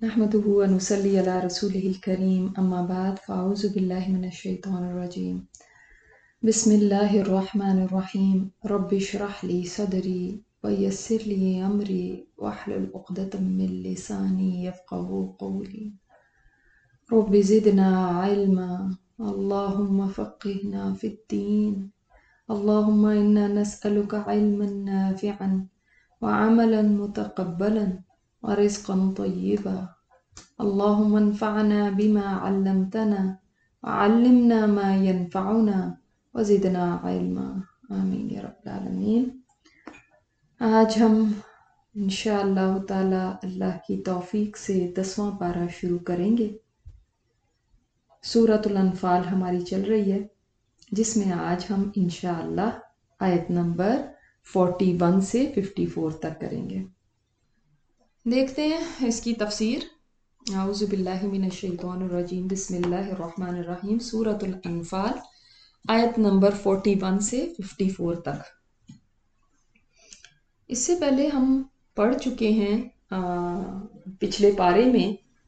نحمده ونصلي على رسوله الكريم أما بعد فأعوذ بالله من الشيطان الرجيم بسم الله الرحمن الرحيم رب اشرح لي صدري ويسر لي أمري واحلل عقدة من لساني يفقهوا قولي رب زدنا علما اللهم فقهنا في الدين اللهم إنا نسألك علما نافعا وعملا متقبلا ورزقا طيبا اللهم انفعنا بما علمتنا وعلمنا ما ينفعنا وزدنا علما آمین یا رب العالمین۔ آج ہم انشاءاللہ تعالی اللہ کی توفیق سے 10واں پارہ شروع کریں گے۔ سورۃ الانفال ہماری چل رہی ہے، جس میں آج ہم انشاءاللہ آیت نمبر 41 سے 54 تک کریں گے۔ دیکھتے ہیں اس کی تفسیر۔ اعوذ باللہ من الشیطان الرجیم بسم اللہ الرحمن الرحیم۔ سورۃ الانفال آیت نمبر 41 سے 54 تک۔ اس سے پہلے ہم پڑھ چکے ہیں پچھلے پارے میں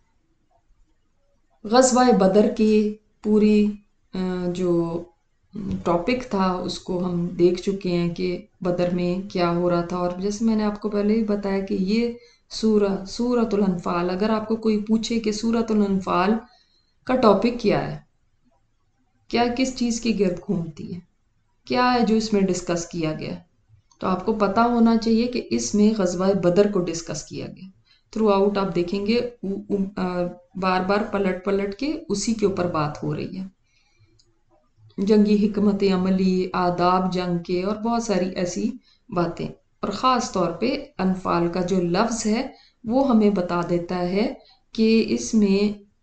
غزوہ بدر کی پوری جو ٹاپک تھا اس کو ہم دیکھ چکے ہیں کہ بدر میں کیا ہو رہا تھا، اور جیسے میں نے آپ کو پہلے ہی بتایا کہ یہ سورۃ الانفال، اگر آپ کو کوئی پوچھے کہ سورۃ الانفال کا ٹاپک کیا ہے، کیا کس چیز کے گرد گھومتی ہے، کیا ہے جو اس میں ڈسکس کیا گیا، تو آپ کو پتا ہونا چاہیے کہ اس میں غزوہ بدر کو ڈسکس کیا گیا۔ تھرو آؤٹ آپ دیکھیں گے بار بار پلٹ پلٹ کے اسی کے اوپر بات ہو رہی ہے، جنگی حکمت عملی، آداب جنگ کے، اور بہت ساری ایسی باتیں۔ اور خاص طور پہ انفال کا جو لفظ ہے وہ ہمیں بتا دیتا ہے کہ اس میں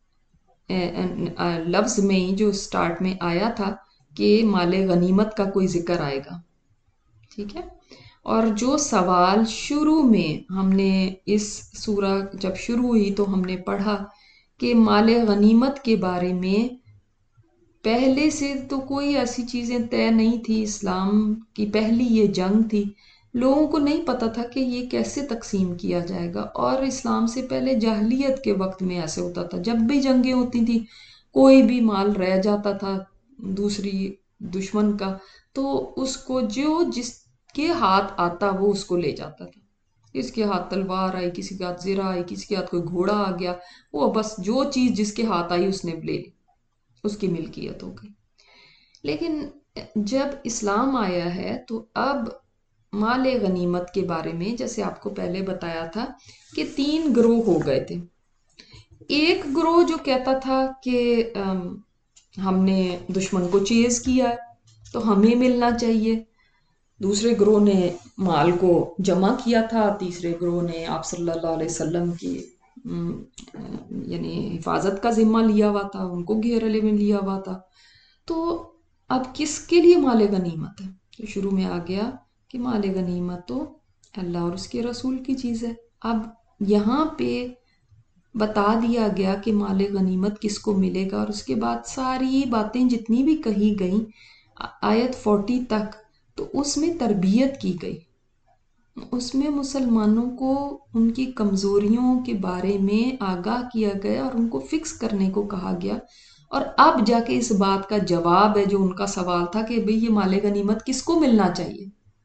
لفظ میں ہی جو سٹارٹ میں آیا تھا کہ مال غنیمت کا کوئی ذکر آئے گا، ٹھیک ہے۔ اور جو سوال شروع میں ہم نے اس سورہ جب شروع ہوئی تو ہم نے پڑھا کہ مال غنیمت کے بارے میں پہلے سے تو کوئی ایسی چیزیں طے نہیں تھی، اسلام کی پہلی یہ جنگ تھی، لوگوں کو نہیں پتا تھا کہ یہ کیسے تقسیم کیا جائے گا۔ اور اسلام سے پہلے جاہلیت کے وقت میں ایسے ہوتا تھا، جب بھی جنگیں ہوتی تھی کوئی بھی مال رہ جاتا تھا دوسری دشمن کا تو اس کو جو جس کے ہاتھ آتا وہ اس کو لے جاتا تھا۔ کسی کے ہاتھ تلوار آئی، کسی کے ہاتھ زرہ آئی، کسی کے ہاتھ کوئی گھوڑا آ گیا، وہ بس جو چیز جس کے ہاتھ آئی اس نے لے لی، اس کی ملکیت ہو گئی۔ لیکن جب اسلام آیا ہے تو اب مال غنیمت کے بارے میں جیسے آپ کو پہلے بتایا تھا کہ 3 گروہ ہو گئے تھے۔ ایک گروہ جو کہتا تھا کہ ہم نے دشمن کو چیز کیا ہے تو ہمیں ملنا چاہیے، دوسرے گروہ نے مال کو جمع کیا تھا، تیسرے گروہ نے آپ صلی اللہ علیہ وسلم کی یعنی حفاظت کا ذمہ لیا ہوا تھا، ان کو گھیرے میں لیا ہوا تھا۔ تو اب کس کے لیے مال غنیمت ہے؟ تو شروع میں آ گیا کہ مال غنیمت تو اللہ اور اس کے رسول کی چیز ہے۔ اب یہاں پہ بتا دیا گیا کہ مال غنیمت کس کو ملے گا، اور اس کے بعد ساری باتیں جتنی بھی کہی گئیں آیت 40 تک، تو اس میں تربیت کی گئی، اس میں مسلمانوں کو ان کی کمزوریوں کے بارے میں آگاہ کیا گیا اور ان کو فکس کرنے کو کہا گیا۔ اور اب جا کے اس بات کا جواب ہے جو ان کا سوال تھا کہ بھئی یہ مال غنیمت کس کو ملنا چاہیے۔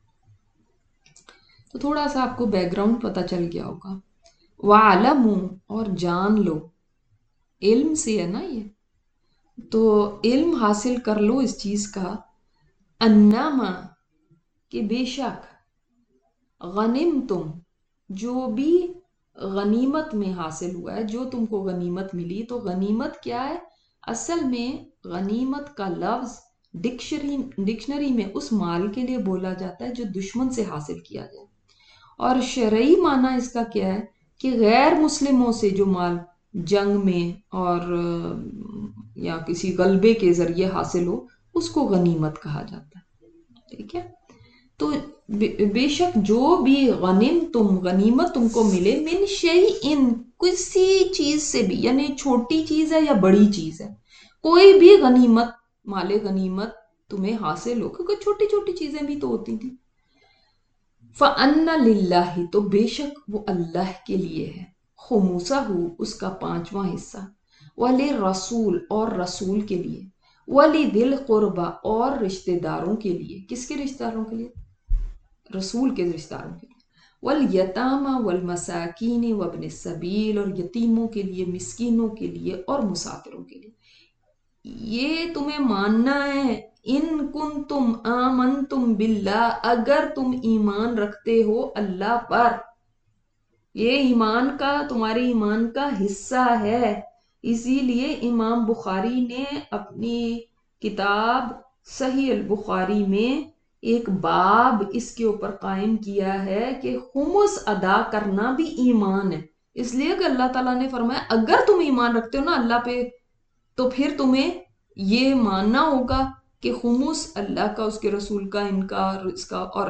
تو تھوڑا سا آپ کو بیک گراؤنڈ پتہ چل گیا ہوگا۔ وَعَلَمُوا، اور جان لو، علم سے ہے نا یہ، تو علم حاصل کر لو اس چیز کا، انما، کہ بے شک، غنمتم، جو بھی غنیمت میں حاصل ہوا ہے، جو تم کو غنیمت ملی، تو غنیمت کیا ہے؟ اصل میں غنیمت کا لفظ ڈکشنری میں اس مال کے لیے بولا جاتا ہے جو دشمن سے حاصل کیا جائے، اور شرعی معنی اس کا کیا ہے کہ غیر مسلموں سے جو مال جنگ میں اور یا کسی غلبے کے ذریعے حاصل ہو اس کو غنیمت کہا جاتا ہے، ٹھیک ہے۔ تو بے شک جو بھی غنیمت تم کو ملے، من شیئن، کسی چیز سے بھی، یعنی چھوٹی چیز ہے یا بڑی چیز ہے، کوئی بھی غنیمت، مال غنیمت تمہیں حاصل ہو، کیونکہ چھوٹی چھوٹی چیزیں بھی تو ہوتی تھیں، فَأَنَّ لِلَّهِ، تو بے شک وہ اللہ کے لیے ہے، خمسہو اس کا پانچواں حصہ، ولی رسول اور رسول کے لیے، ولی دل قربا اور رشتہ داروں کے لیے. کس کے رشتہ داروں کے لیے؟ رسول کے رشتہ داروں کے لیے. والیتامى والمساکین وابن السبیل، اور یتیموں کے لیے، مسکینوں کے لیے اور مسافروں کے لیے. یہ تمہیں ماننا ہے. ان کنتم آمنتم باللہ، اگر تم ایمان رکھتے ہو اللہ پر. یہ ایمان کا، تمہارے ایمان کا حصہ ہے. اسی لیے امام بخاری نے اپنی کتاب صحیح البخاری میں ایک باب اس کے اوپر قائم کیا ہے کہ خمس ادا کرنا بھی ایمان ہے. اس لیے کہ اللہ تعالیٰ نے فرمایا اگر تم ایمان رکھتے ہو نا اللہ پہ، تو پھر تمہیں یہ ماننا ہوگا کہ خمس اللہ کا، اس کے رسول کا، ان کا، اس کا. اور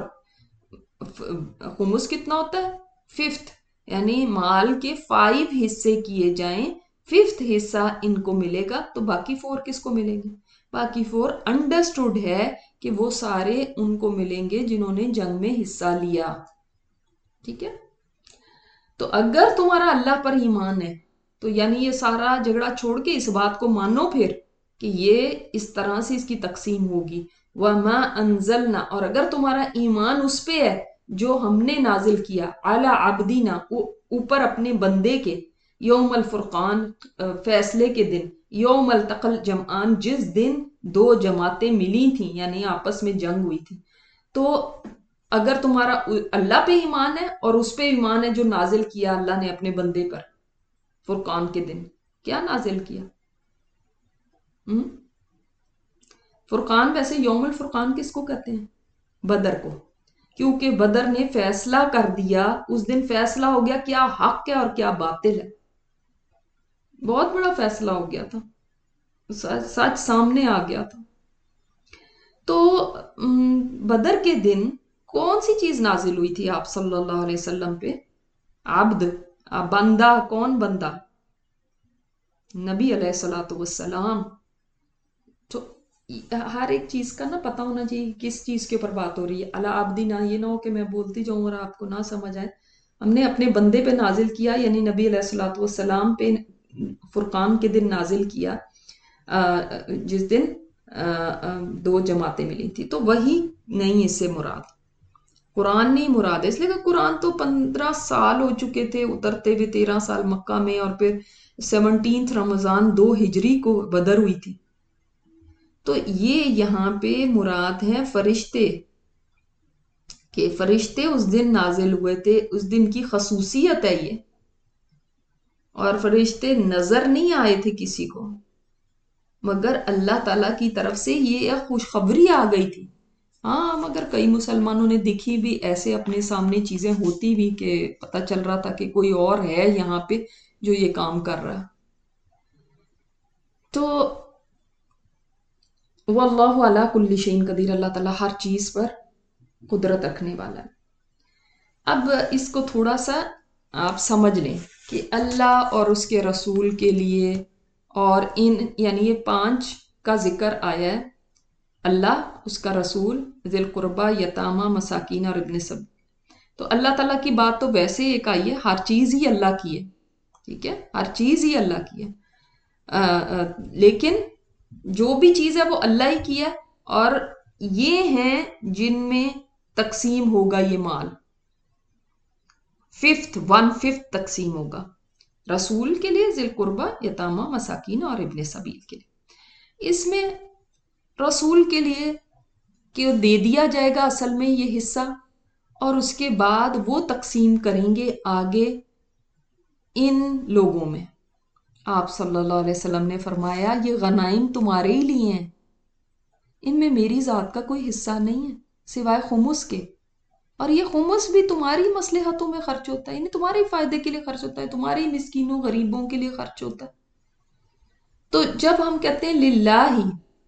خمس کتنا ہوتا ہے؟ ففتھ. یعنی مال کے 5 حصے کیے جائیں، 5th حصہ ان کو ملے گا، تو باقی 4 کس کو ملیں گے؟ باقی 4 انڈرسٹوڈ ہے کہ وہ سارے ان کو ملیں گے جنہوں نے جنگ میں حصہ لیا. ٹھیک ہے؟ تو اگر تمہارا اللہ پر ایمان ہے تو یعنی یہ سارا جھگڑا چھوڑ کے اس بات کو مانو پھر کہ یہ اس طرح سے اس کی تقسیم ہوگی. وَمَا أَنزَلْنَا، اور اگر تمہارا ایمان اس پہ ہے جو ہم نے نازل کیا، عَلَى عَبْدِنَا، اوپر اپنے بندے کے، یوم الفرقان، فیصلے کے دن، یوم التقى الجمعان، جس دن 2 جماعتیں ملی تھیں یعنی آپس میں جنگ ہوئی تھی. تو اگر تمہارا اللہ پہ ایمان ہے اور اس پہ ایمان ہے جو نازل کیا اللہ نے اپنے بندے پر فرقان کے دن، کیا نازل کیا؟ فرقان، ویسے یوم الفرقان کس کو کہتے ہیں؟ بدر کو، کیونکہ بدر نے فیصلہ کر دیا. اس دن فیصلہ ہو گیا کیا حق ہے اور کیا باطل ہے. بہت بڑا فیصلہ ہو گیا تھا، سچ سامنے آ گیا تھا. تو بدر کے دن کون سی چیز نازل ہوئی تھی آپ صلی اللہ علیہ وسلم پہ؟ عبد، بندہ. کون بندہ؟ نبی علیہ الصلوۃ والسلام. تو ہر ایک چیز کا نا پتہ ہونا چاہیے کس چیز کے اوپر بات ہو رہی ہے. علی عبدنا، یہ نہ ہو کہ میں بولتی جاؤں اور آپ کو نہ سمجھ آئے. ہم نے اپنے بندے پہ نازل کیا، یعنی نبی علیہ الصلوۃ والسلام پہ فرقان کے دن نازل کیا، جس دن 2 جماعتیں ملی تھی. تو وہی نہیں اس سے مراد، قرآن نہیں مراد ہے. اس لیے کہ قرآن تو 15 سال ہو چکے تھے اترتے ہوئے، 13 سال مکہ میں، اور پھر 17 رمضان 2 ہجری کو بدر ہوئی تھی. تو یہ یہاں پہ مراد ہیں فرشتے، کہ فرشتے اس دن نازل ہوئے تھے، اس دن کی خصوصیت ہے یہ. اور فرشتے نظر نہیں آئے تھے کسی کو، مگر اللہ تعالیٰ کی طرف سے یہ ایک خوشخبری آ گئی تھی. ہاں، مگر کئی مسلمانوں نے دیکھی بھی ایسے اپنے سامنے چیزیں ہوتی بھی کہ پتہ چل رہا تھا کہ کوئی اور ہے یہاں پہ جو یہ کام کر رہا ہے. تو واللہ علی کل شیء قدیر، اللہ تعالیٰ ہر چیز پر قدرت رکھنے والا ہے. اب اس کو تھوڑا سا آپ سمجھ لیں کہ اللہ اور اس کے رسول کے لیے، اور یعنی یہ 5 کا ذکر آیا ہے، اللہ، اس کا رسول، ذی القربہ، یتامہ، مساکین اور ابن سبیل. تو اللہ تعالیٰ کی بات تو ویسے ایک آئی ہے، ہر چیز ہی اللہ کی ہے. ٹھیک ہے، ہر چیز ہی اللہ کی ہے، لیکن جو بھی چیز ہے وہ اللہ ہی کی ہے. اور یہ ہیں جن میں تقسیم ہوگا یہ مال، 1/5 تقسیم ہوگا رسول کے لیے، ذی القربہ، یتامہ، مساکین اور ابن سبیل کے لیے. اس میں رسول کے لیے کہ دے دیا جائے گا اصل میں یہ حصہ، اور اس کے بعد وہ تقسیم کریں گے آگے ان لوگوں میں. آپ صلی اللہ علیہ وسلم نے فرمایا یہ غنائم تمہارے ہی لیے ہیں، ان میں میری ذات کا کوئی حصہ نہیں ہے سوائے خمس کے. اور یہ خمس بھی تمہاری مصلحتوں میں خرچ ہوتا ہے، یعنی تمہارے فائدے کے لیے خرچ ہوتا ہے، تمہاری مسکینوں غریبوں کے لیے خرچ ہوتا ہے. تو جب ہم کہتے ہیں للہ،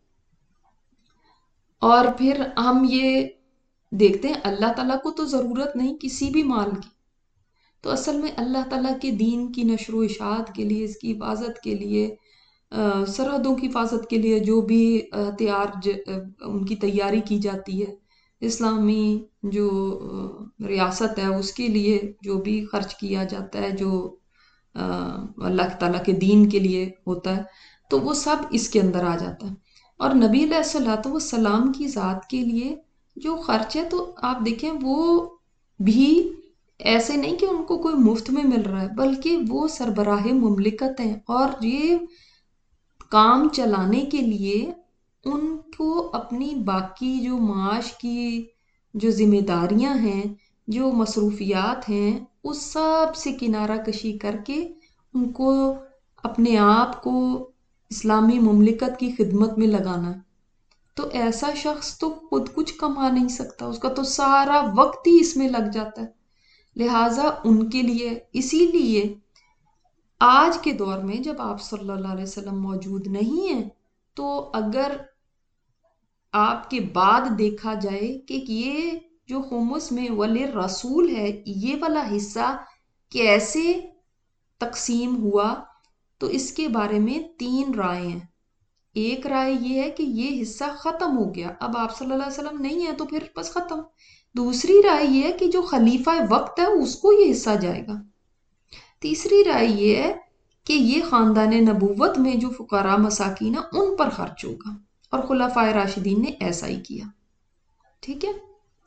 اور پھر ہم یہ دیکھتے ہیں اللہ تعالیٰ کو تو ضرورت نہیں کسی بھی مال کی، تو اصل میں اللہ تعالیٰ کے دین کی نشر و اشاعت کے لیے، اس کی حفاظت کے لیے، سرحدوں کی حفاظت کے لیے جو بھی ان کی تیاری کی جاتی ہے، اسلامی جو ریاست ہے اس کے لیے جو بھی خرچ کیا جاتا ہے، جو اللہ تعالیٰ کے دین کے لیے ہوتا ہے، تو وہ سب اس کے اندر آ جاتا ہے۔ اور نبی علیہ الصلوۃ والسلام کی ذات کے لیے جو خرچ ہے، تو آپ دیکھیں وہ بھی ایسے نہیں کہ ان کو کوئی مفت میں مل رہا ہے، بلکہ وہ سربراہ مملکت ہیں، اور یہ کام چلانے کے لیے ان کو اپنی باقی جو معاش کی جو ذمہ داریاں ہیں، جو مصروفیات ہیں، اس سب سے کنارہ کشی کر کے ان کو اپنے آپ کو اسلامی مملکت کی خدمت میں لگانا ہے۔ تو ایسا شخص تو خود کچھ کما نہیں سکتا، اس کا تو سارا وقت ہی اس میں لگ جاتا ہے۔ لہٰذا ان کے لیے، اسی لیے آج کے دور میں جب آپ صلی اللہ علیہ وسلم موجود نہیں ہیں، تو اگر آپ کے بعد دیکھا جائے کہ یہ جو خمس میں ولی رسول ہے، یہ والا حصہ کیسے تقسیم ہوا، تو اس کے بارے میں 3 رائے ہیں۔ ایک رائے یہ ہے کہ یہ حصہ ختم ہو گیا، اب آپ صلی اللہ علیہ وسلم نہیں ہے تو پھر بس ختم۔ دوسری رائے یہ ہے کہ جو خلیفہ وقت ہے اس کو یہ حصہ جائے گا۔ تیسری رائے یہ ہے کہ یہ خاندان نبوت میں جو فقراء مساکین ہیں ان پر خرچ ہوگا، اور خلفائے راشدین نے ایسا ہی کیا۔ ٹھیک ہے،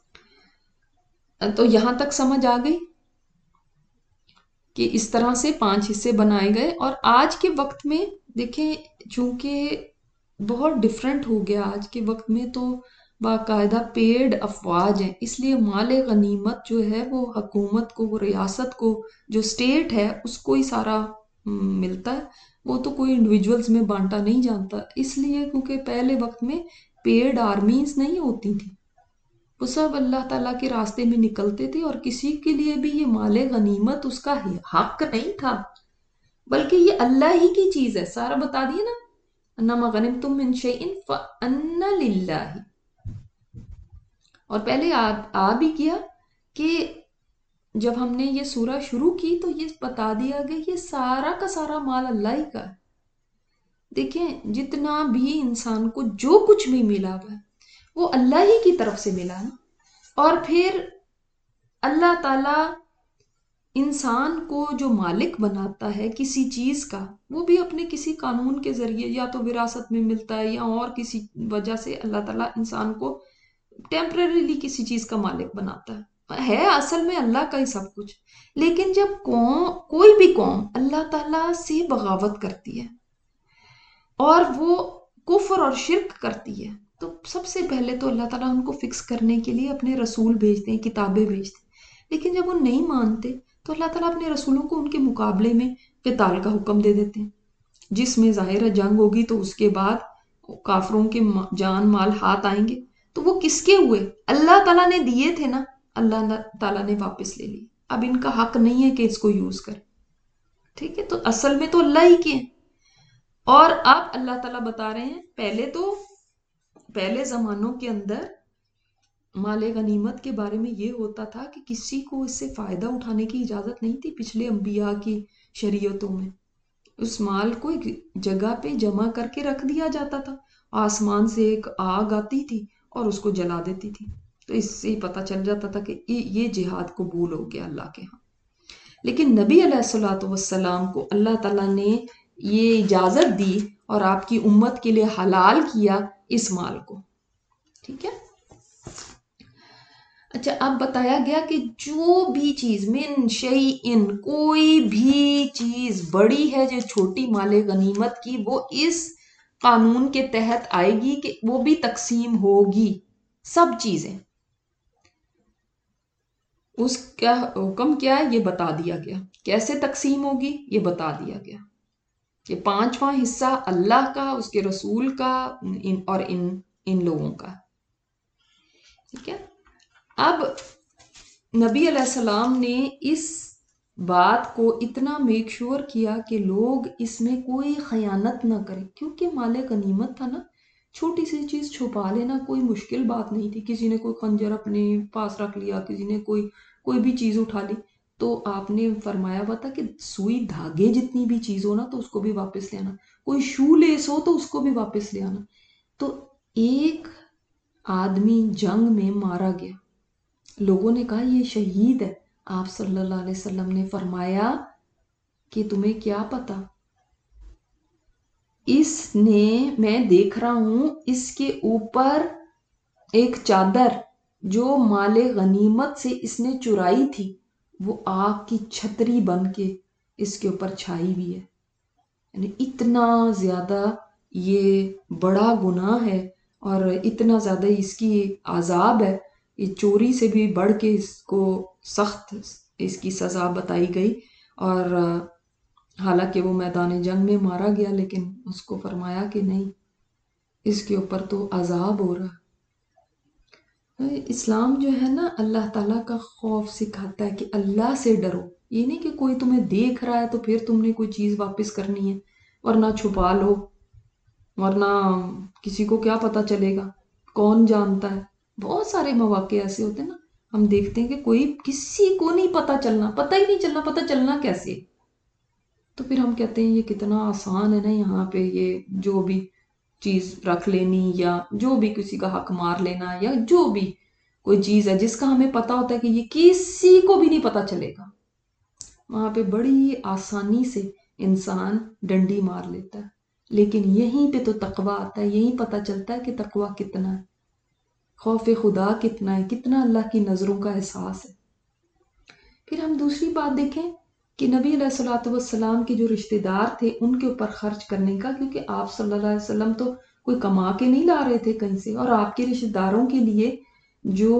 تو یہاں تک سمجھ آ گئی کہ اس طرح سے 5 حصے بنائے گئے۔ اور آج کے وقت میں دیکھیں، چونکہ بہت ڈیفرنٹ ہو گیا، آج کے وقت میں تو باقاعدہ پیڈ افواج ہیں، اس لیے مال غنیمت جو ہے وہ حکومت کو، وہ ریاست کو، جو اسٹیٹ ہے اس کو ہی سارا ملتا ہے، وہ تو کوئی انڈیویجولز میں بانٹا نہیں جانتا، اس لیے کیونکہ پہلے وقت میں پیڈ آرمیز نہیں ہوتی تھی، وہ سب اللہ تعالیٰ کے راستے میں نکلتے تھے، اور کسی کے لیے بھی یہ مال غنیمت اس کا حق نہیں تھا، بلکہ یہ اللہ ہی کی چیز ہے۔ سارا بتا دیے نا، انما غنمتم من شیء فان للہ۔ اور پہلے آ بھی کیا کہ جب ہم نے یہ سورہ شروع کی تو یہ بتا دیا گیا یہ سارا کا سارا مال اللہ ہی کا ہے۔ دیکھیں، جتنا بھی انسان کو جو کچھ بھی ملا ہے وہ اللہ ہی کی طرف سے ملا نا، اور پھر اللہ تعالیٰ انسان کو جو مالک بناتا ہے کسی چیز کا، وہ بھی اپنے کسی قانون کے ذریعے، یا تو وراثت میں ملتا ہے یا اور کسی وجہ سے اللہ تعالیٰ انسان کو ٹیمپریریلی کسی چیز کا مالک بناتا ہے اصل میں اللہ کا ہی سب کچھ۔ لیکن جب کوئی بھی قوم اللہ تعالیٰ سے بغاوت کرتی ہے اور وہ کفر اور شرک کرتی ہے، تو سب سے پہلے تو اللہ تعالیٰ ان کو فکس کرنے کے لیے اپنے رسول بھیجتے ہیں، کتابیں بھیجتے ہیں، لیکن جب وہ نہیں مانتے تو اللہ تعالیٰ اپنے رسولوں کو ان کے مقابلے میں قتال کا حکم دے دیتے ہیں، جس میں ظاہر جنگ ہوگی تو اس کے بعد کافروں کے جان مال ہاتھ آئیں گے، تو وہ کس کے ہوئے؟ اللہ تعالیٰ نے دیے تھے نا، اللہ تعالیٰ نے واپس لے لی، اب ان کا حق نہیں ہے کہ اس کو یوز کرے۔ ٹھیک ہے، تو اصل میں تو اللہ ہی کے ہیں۔ اور اب اللہ تعالیٰ بتا رہے ہیں، پہلے زمانوں کے اندر مال غنیمت کے بارے میں یہ ہوتا تھا کہ کسی کو اس سے فائدہ اٹھانے کی اجازت نہیں تھی۔ پچھلے انبیاء کی شریعتوں میں اس مال کو ایک جگہ پہ جمع کر کے رکھ دیا جاتا تھا، آسمان سے ایک آگ آتی تھی اور اس کو جلا دیتی تھی، تو اس سے پتہ چل جاتا تھا کہ یہ جہاد قبول ہو گیا اللہ کے ہاں۔ لیکن نبی علیہ الصلوۃ والسلام کو اللہ تعالیٰ نے یہ اجازت دی اور آپ کی امت کے لیے حلال کیا اس مال کو۔ ٹھیک ہے، اچھا، اب بتایا گیا کہ جو بھی چیز من شیئن، کوئی بھی چیز بڑی ہے جو چھوٹی مال غنیمت کی، وہ اس قانون کے تحت آئے گی کہ وہ بھی تقسیم ہوگی، سب چیزیں۔ اس کا حکم کیا ہے یہ بتا دیا گیا، کیسے تقسیم ہوگی یہ بتا دیا گیا کہ 5واں حصہ اللہ کا، اس کے رسول کا اور ان لوگوں کا۔ ٹھیک ہے، اب نبی علیہ السلام نے اس بات کو اتنا میک شور کیا کہ لوگ اس میں کوئی خیانت نہ کریں، کیونکہ مال غنیمت تھا نا، چھوٹی سی چیز چھپا لینا کوئی مشکل بات نہیں تھی۔ کسی نے کوئی خنجر اپنے پاس رکھ لیا، کسی نے کوئی بھی چیز اٹھا لی، تو آپ نے فرمایا ہوا تھا کہ سوئی دھاگے جتنی بھی چیز ہو نا تو اس کو بھی واپس لے آنا، کوئی شو لیس ہو تو اس کو بھی واپس لے آنا۔ تو ایک آدمی جنگ میں مارا گیا، لوگوں نے کہا یہ شہید ہے، آپ صلی اللہ علیہ وسلم نے فرمایا کہ تمہیں کیا پتا، اس نے، میں دیکھ رہا ہوں اس کے اوپر ایک چادر جو مال غنیمت سے اس نے چرائی تھی وہ آگ کی چھتری بن کے اس کے اوپر چھائی ہوئی ہے. یعنی اتنا زیادہ یہ بڑا گناہ ہے اور اتنا زیادہ اس کی عذاب ہے. یہ چوری سے بھی بڑھ کے اس کو سخت اس کی سزا بتائی گئی. اور حالانکہ وہ میدان جنگ میں مارا گیا لیکن اس کو فرمایا کہ نہیں، اس کے اوپر تو عذاب ہو رہا. اسلام جو ہے نا اللہ تعالیٰ کا خوف سکھاتا ہے کہ اللہ سے ڈرو. یہ نہیں کہ کوئی تمہیں دیکھ رہا ہے تو پھر تم نے کوئی چیز واپس کرنی ہے، ورنہ چھپا لو، ورنہ کسی کو کیا پتا چلے گا، کون جانتا ہے. بہت سارے مواقع ایسے ہوتے ہیں نا، ہم دیکھتے ہیں کہ کوئی کسی کو نہیں پتا چلنا، پتہ ہی نہیں چلنا، پتہ چلنا کیسے. تو پھر ہم کہتے ہیں یہ کتنا آسان ہے نا، یہاں پہ یہ جو بھی چیز رکھ لینی یا جو بھی کسی کا حق مار لینا یا جو بھی کوئی چیز ہے جس کا ہمیں پتا ہوتا ہے کہ یہ کسی کو بھی نہیں پتا چلے گا، وہاں پہ بڑی آسانی سے انسان ڈنڈی مار لیتا ہے. لیکن یہیں پہ تو تقویٰ آتا ہے، یہیں پتا چلتا ہے کہ تقویٰ کتنا ہے، خوف خدا کتنا ہے، کتنا اللہ کی نظروں کا احساس ہے. پھر ہم دوسری بات دیکھیں کہ نبی علیہ الصلوۃ والسلام کے جو رشتہ دار تھے ان کے اوپر خرچ کرنے کا، کیونکہ آپ صلی اللہ علیہ وسلم تو کوئی کما کے نہیں لا رہے تھے کہیں سے، اور آپ کے رشتہ داروں کے لیے جو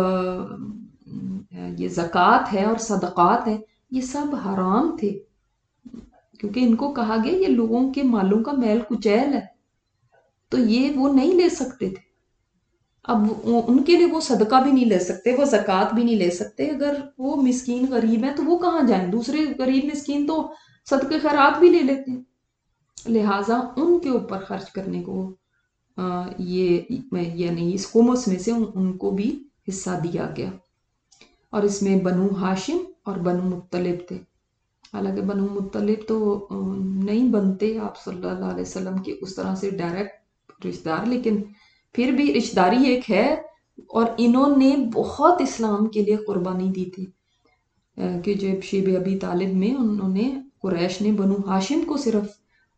یہ زکوٰۃ ہے اور صدقات ہے یہ سب حرام تھے، کیونکہ ان کو کہا گیا یہ لوگوں کے مالوں کا میل کچیل ہے، تو یہ وہ نہیں لے سکتے تھے. اب ان کے لیے وہ صدقہ بھی نہیں لے سکتے، وہ زکوٰۃ بھی نہیں لے سکتے. اگر وہ مسکین غریب ہیں تو وہ کہاں جائیں، دوسرے غریب مسکین تو صدقے خیرات بھی لے لیتے ہیں. لہٰذا ان کے اوپر خرچ کرنے کو یہ یعنی اس خمس میں سے ان کو بھی حصہ دیا گیا. اور اس میں بنو ہاشم اور بنو مطلب تھے. حالانکہ بنو مطلب تو نہیں بنتے آپ صلی اللہ علیہ وسلم کے اس طرح سے ڈائریکٹ رشتہ دار، لیکن پھر بھی رشتہ داری ایک ہے. اور انہوں نے بہت اسلام کے لیے قربانی دی تھی کہ جب شیب ابی طالب میں انہوں نے قریش نے بنو ہاشم کو صرف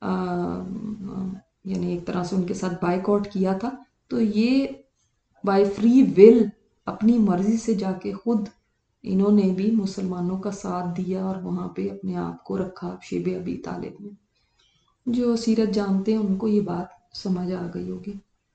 یعنی ایک طرح سے ان کے ساتھ بائیک آؤٹ کیا تھا، تو یہ بائی فری ول اپنی مرضی سے جا کے خود انہوں نے بھی مسلمانوں کا ساتھ دیا اور وہاں پہ اپنے آپ کو رکھا شیب ابی طالب میں. جو سیرت جانتے ہیں ان کو یہ بات سمجھ آ گئی ہوگی.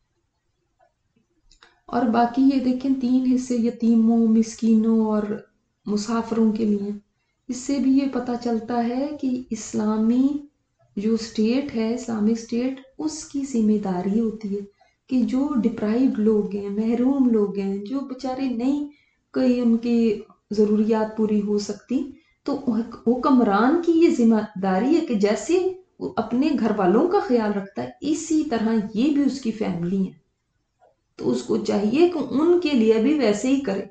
اور باقی یہ دیکھیں 3 حصے یتیموں، مسکینوں اور مسافروں کے لیے. اس سے بھی یہ پتہ چلتا ہے کہ اسلامی جو اسٹیٹ ہے، اسلامک اسٹیٹ، اس کی ذمہ داری ہوتی ہے کہ جو ڈپرائیوڈ لوگ ہیں، محروم لوگ ہیں، جو بیچارے نہیں کوئی ان کی ضروریات پوری ہو سکتی، تو حکمران کی یہ ذمہ داری ہے کہ جیسے وہ اپنے گھر والوں کا خیال رکھتا ہے اسی طرح یہ بھی اس کی فیملی ہے، تو اس کو چاہیے کہ ان کے لیے بھی ویسے ہی کرے.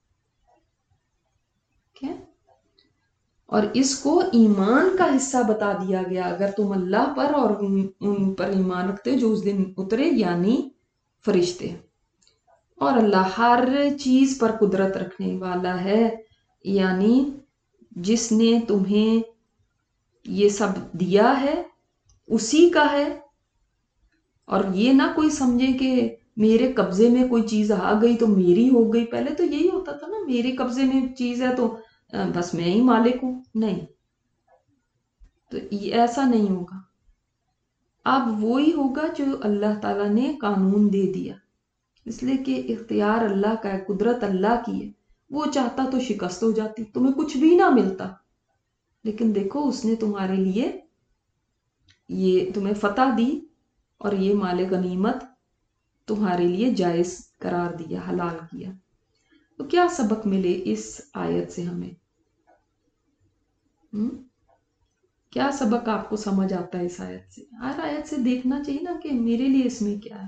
اور اس کو ایمان کا حصہ بتا دیا گیا، اگر تم اللہ پر اور ان پر ایمان رکھتے جو اس دن اترے، یعنی فرشتے. اور اللہ ہر چیز پر قدرت رکھنے والا ہے، یعنی جس نے تمہیں یہ سب دیا ہے اسی کا ہے. اور یہ نہ کوئی سمجھے کہ میرے قبضے میں کوئی چیز آ گئی تو میری ہو گئی. پہلے تو یہی ہوتا تھا نا، میرے قبضے میں چیز ہے تو بس میں ہی مالک ہوں. نہیں، تو ایسا نہیں ہوگا. اب وہی ہوگا جو اللہ تعالیٰ نے قانون دے دیا، اس لیے کہ اختیار اللہ کا ہے، قدرت اللہ کی ہے. وہ چاہتا تو شکست ہو جاتی، تمہیں کچھ بھی نہ ملتا، لیکن دیکھو اس نے تمہارے لیے یہ تمہیں فتح دی اور یہ مال غنیمت تمہارے لیے جائز قرار دیا، حلال کیا. تو کیا سبق ملے اس آیت سے ہمیں؟ کیا سبق آپ کو سمجھ آتا ہے اس آیت سے؟ ہر آیت سے دیکھنا چاہیے نا کہ میرے لیے اس میں کیا ہے.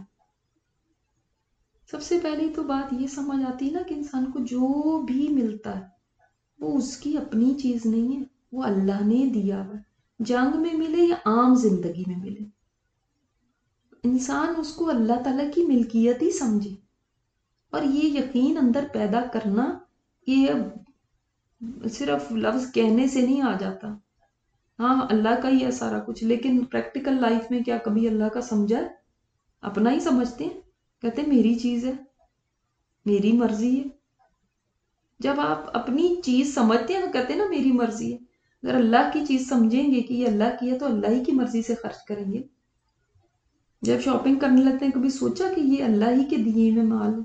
سب سے پہلی تو بات یہ سمجھ آتی ہے نا کہ انسان کو جو بھی ملتا ہے وہ اس کی اپنی چیز نہیں ہے، وہ اللہ نے دیا ہوا. جنگ میں ملے یا عام زندگی میں ملے، انسان اس کو اللہ تعالیٰ کی ملکیت ہی سمجھے. اور یہ یقین اندر پیدا کرنا یہ صرف لفظ کہنے سے نہیں آ جاتا. ہاں اللہ کا ہی ہے سارا کچھ، لیکن پریکٹیکل لائف میں کیا کبھی اللہ کا سمجھا ہے؟ اپنا ہی سمجھتے ہیں، کہتے ہیں میری چیز ہے، میری مرضی ہے۔ جب آپ اپنی چیز سمجھتے ہیں تو کہتے ہیں نا میری مرضی ہے۔ اگر اللہ کی چیز سمجھیں گے کہ یہ اللہ کی ہے تو اللہ ہی کی مرضی سے خرچ کریں گے۔ جب شاپنگ کرنے لگتے ہیں کبھی سوچا کہ یہ اللہ ہی کے دیے میں مال ہے؟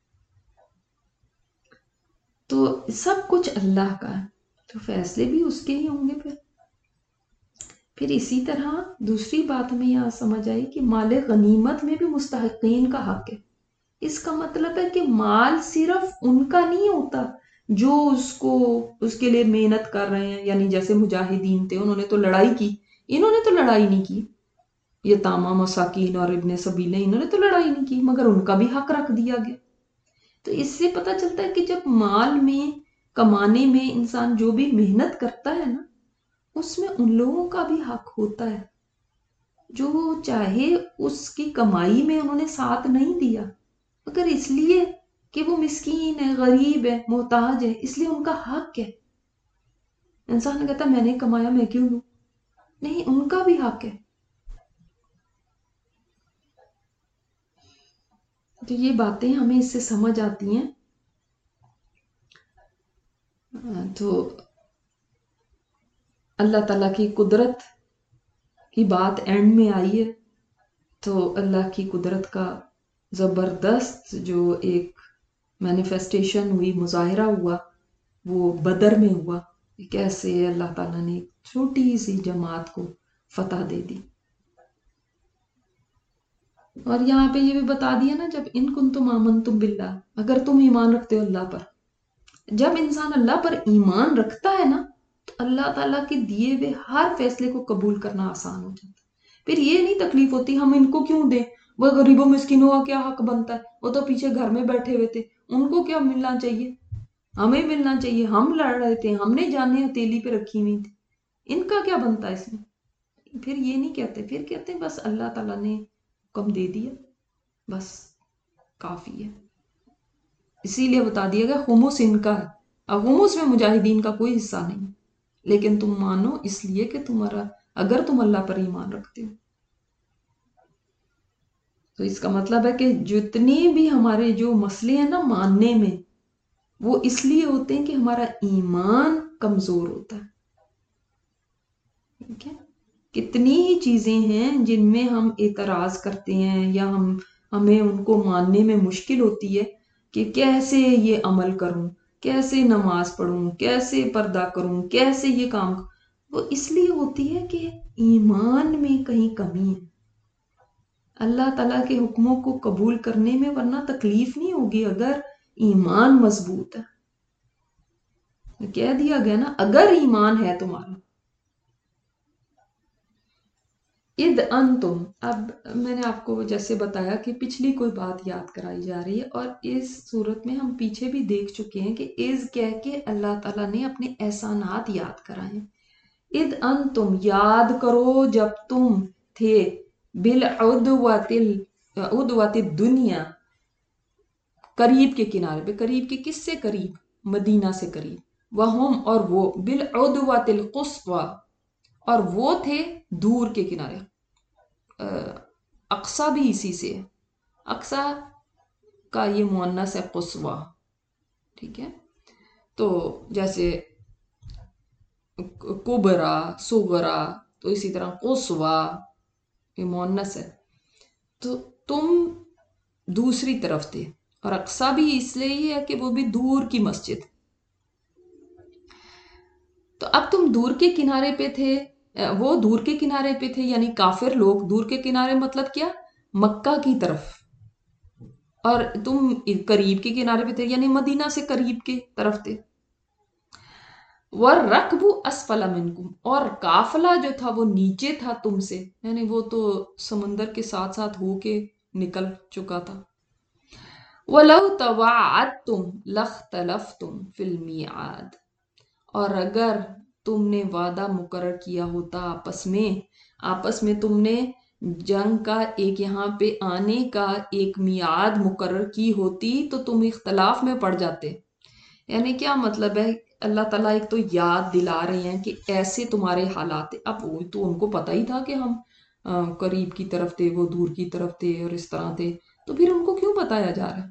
تو سب کچھ اللہ کا ہے، تو فیصلے بھی اس کے ہی ہوں گے۔ پھر اسی طرح دوسری بات ہمیں یہاں سمجھ آئی کہ مال غنیمت میں بھی مستحقین کا حق ہے۔ اس کا مطلب ہے کہ مال صرف ان کا نہیں ہوتا جو اس کے لیے محنت کر رہے ہیں، یعنی جیسے مجاہدین تھے، انہوں نے تو لڑائی کی، انہوں نے تو لڑائی نہیں کی۔ یتامہ مساکین اور ابن سبیل، انہوں نے تو لڑائی نہیں کی، مگر ان کا بھی حق رکھ دیا گیا۔ تو اس سے پتہ چلتا ہے کہ جب مال میں کمانے میں انسان جو بھی محنت کرتا ہے نا، اس میں ان لوگوں کا بھی حق ہوتا ہے جو چاہے اس کی کمائی میں انہوں نے ساتھ نہیں دیا، مگر اس لیے کہ وہ مسکین ہے، غریب ہے، محتاج ہے، اس لیے ان کا حق ہے۔ انسان کہتا میں نے کمایا میں کیوں لوں؟ نہیں، ان کا بھی حق ہے۔ تو یہ باتیں ہمیں اس سے سمجھ آتی ہیں۔ تو اللہ تعالیٰ کی قدرت کی بات اینڈ میں آئی ہے، تو اللہ کی قدرت کا زبردست جو ایک مینیفیسٹیشن ہوئی، مظاہرہ ہوا، وہ بدر میں ہوا، کیسے اللہ تعالیٰ نے ایک چھوٹی سی جماعت کو فتح دے دی۔ اور یہاں پہ یہ بھی بتا دیا نا، جب ان کنتم آمنتم باللہ، اگر تم ایمان رکھتے ہو اللہ پر، جب انسان اللہ پر ایمان رکھتا ہے نا تو اللہ تعالیٰ کے دیے ہوئے ہر فیصلے کو قبول کرنا آسان ہو جاتا ہے۔ پھر یہ نہیں تکلیف ہوتی ہم ان کو کیوں دیں، وہ غریبوں مسکینوں کا کیا حق بنتا ہے، وہ تو پیچھے گھر میں بیٹھے ہوئے تھے، ان کو کیا ملنا چاہیے، ہمیں ملنا چاہیے، ہم لڑ رہے تھے، ہم نے جانیں ہتھیلی پہ رکھی ہوئی تھی، ان کا کیا بنتا ہے اس میں۔ پھر یہ نہیں کہتے، پھر کہتے ہیں بس اللہ تعالیٰ نے حکم دے دیا، بس کافی ہے۔ اسی لیے بتا دیا گیا خمس ان کا ہے، اب خمس میں مجاہدین کا کوئی حصہ نہیں، لیکن تم مانو اس لیے کہ اگر تم اللہ پر ایمان رکھتے ہو۔ تو اس کا مطلب ہے کہ جتنے بھی ہمارے جو مسئلے ہیں نا ماننے میں، وہ اس لیے ہوتے ہیں کہ ہمارا ایمان کمزور ہوتا ہے۔ ٹھیک ہے، کتنی ہی چیزیں ہیں جن میں ہم اعتراض کرتے ہیں یا ہمیں ان کو ماننے میں مشکل ہوتی ہے کہ کیسے یہ عمل کروں، کیسے نماز پڑھوں، کیسے پردہ کروں، کیسے یہ کام، وہ اس لیے ہوتی ہے کہ ایمان میں کہیں کمی ہے، اللہ تعالیٰ کے حکموں کو قبول کرنے میں، ورنہ تکلیف نہیں ہوگی اگر ایمان مضبوط ہے۔ کہہ دیا گیا نا اگر ایمان ہے تمہارا۔ اذ انتم، اب میں نے آپ کو جیسے بتایا کہ پچھلی کوئی بات یاد کرائی جا رہی ہے، اور اس صورت میں ہم پیچھے بھی دیکھ چکے ہیں کہ اذ کہہ کے اللہ تعالیٰ نے اپنے احسانات یاد کرائے ہیں۔ اذ انتم، یاد کرو جب تم تھے، بالعدوۃ الدنیا، قریب کے کنارے پہ، قریب کے کس سے قریب؟ مدینہ سے قریب، وہم، اور وہ، بالعدوۃ القصویٰ، اور وہ تھے دور کے کنارے۔ اقصا بھی اسی سے ہے، اقصا کا یہ مؤنث ہے قصویٰ، ٹھیک ہے، تو جیسے کبرا، صغرا، تو اسی طرح قصویٰ یہ مؤنث ہے، تو تم دوسری طرف تھے، اور اقصا بھی اس لیے ہی ہے کہ وہ بھی دور کی مسجد۔ تو اب تم دور کے کنارے پہ تھے، وہ دور کے کنارے پہ تھے، یعنی کافر لوگ دور کے کنارے، مطلب کیا؟ مکہ کی طرف، اور تم قریب کے کنارے پہ تھے، یعنی مدینہ سے قریب کے طرف تھے۔ وَالرَّكْبُ أَسْفَلَ مِنْكُمْ، اور قافلہ جو تھا وہ نیچے تھا تم سے، یعنی وہ تو سمندر کے ساتھ ساتھ ہو کے نکل چکا تھا۔ وَلَوْ تَوَاعَدْتُمْ لَاخْتَلَفْتُمْ فِي الْمِيعَادِ، اور اگر تم نے وعدہ مقرر کیا ہوتا آپس میں تم نے جنگ کا ایک یہاں پہ آنے کا ایک میعاد مقرر کی ہوتی تو تم اختلاف میں پڑ جاتے۔ یعنی کیا مطلب ہے؟ اللہ تعالیٰ ایک تو یاد دلا رہے ہیں کہ ایسے تمہارے حالات، اب وہ تو ان کو پتہ ہی تھا کہ ہم قریب کی طرف تھے، وہ دور کی طرف تھے اور اس طرح تھے، تو پھر ان کو کیوں بتایا جا رہا ہے؟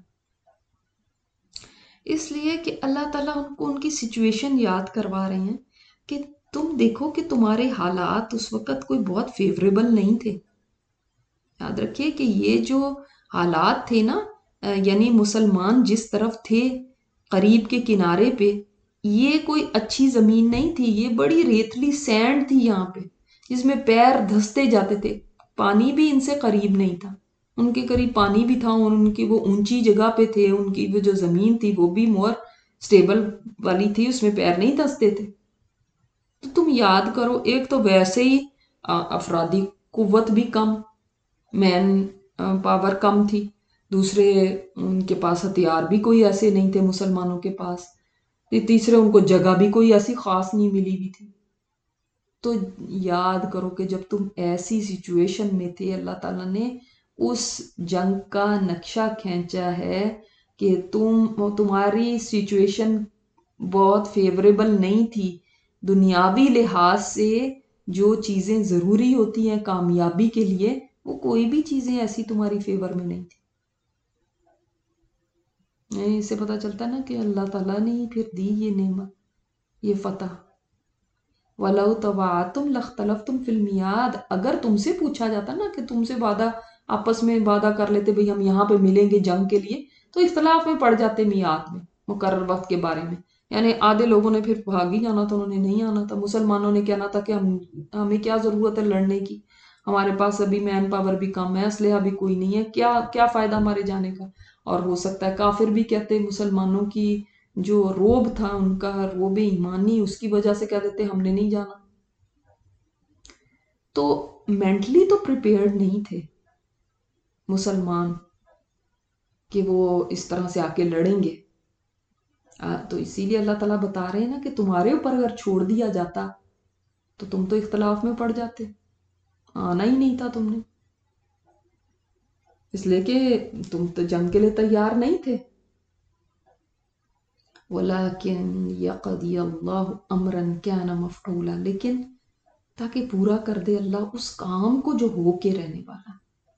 اس لیے کہ اللہ تعالیٰ ان کو ان کی سچویشن یاد کروا رہے ہیں کہ تم دیکھو کہ تمہارے حالات اس وقت کوئی بہت فیوریبل نہیں تھے. یاد رکھیے کہ یہ جو حالات تھے نا، یعنی مسلمان جس طرف تھے قریب کے کنارے پہ، یہ کوئی اچھی زمین نہیں تھی، یہ بڑی ریتلی سینڈ تھی یہاں پہ، جس میں پیر دھستے جاتے تھے. پانی بھی ان سے قریب نہیں تھا، ان کے قریب پانی بھی تھا، اور ان کی وہ اونچی جگہ پہ تھے، ان کی وہ جو زمین تھی وہ بھی مور سٹیبل والی تھی، اس میں پیر نہیں دھستے تھے. تو تم یاد کرو، ایک تو ویسے ہی افرادی قوت بھی کم، مین پاور کم تھی، دوسرے ان کے پاس ہتھیار بھی کوئی ایسے نہیں تھے مسلمانوں کے پاس، تیسرے ان کو جگہ بھی کوئی ایسی خاص نہیں ملی ہوئی تھی. تو یاد کرو کہ جب تم ایسی سچویشن میں تھے، اللہ تعالیٰ نے اس جنگ کا نقشہ کھینچا ہے کہ تمہاری سچویشن بہت فیوریبل نہیں تھی دنیاوی لحاظ سے. جو چیزیں ضروری ہوتی ہیں کامیابی کے لیے، وہ کوئی بھی چیزیں ایسی تمہاری فیور میں نہیں تھی. اس سے پتہ چلتا نا کہ اللہ تعالیٰ نے ہی پھر دی یہ نعمت، یہ فتح. وَلَوْ تَوَعَدتُمْ لَاخْتَلَفْتُمْ فِي الْمِيعَادِ، اگر تم سے پوچھا جاتا نا کہ تم سے وعدہ، آپس میں وعدہ کر لیتے بھئی ہم یہاں پہ ملیں گے جنگ کے لیے، تو اختلاف میں پڑ جاتے میعاد میں، مقرر وقت کے بارے میں. یعنی آدھے لوگوں نے پھر بھاگ ہی جانا تھا، انہوں نے نہیں آنا تھا. مسلمانوں نے کہنا تھا کہ ہمیں کیا ضرورت ہے لڑنے کی، ہمارے پاس ابھی مین پاور بھی کم ہے، اسلحہ بھی کوئی نہیں ہے، کیا فائدہ ہمارے جانے کا. اور ہو سکتا ہے کافر بھی کہتے مسلمانوں کی جو روب تھا، ان کا روب ایمانی، اس کی وجہ سے کہہ دیتے ہم نے نہیں جانا. تو مینٹلی تو پریپیئرڈ نہیں تھے مسلمان کہ وہ اس طرح سے آ کے لڑیں گے. تو اسی لیے اللہ تعالیٰ بتا رہے ہیں نا کہ تمہارے اوپر اگر چھوڑ دیا جاتا تو تم تو اختلاف میں پڑ جاتے، آنا ہی نہیں تھا تم نے، اس لیے کہ تم تو جنگ کے لیے تیار نہیں تھے. وَلَكِنْ يَقْضِيَ اللَّهُ أَمْرًا كَانَ مَفْعُولًا، لیکن تاکہ پورا کر دے اللہ اس کام کو جو ہو کے رہنے والا.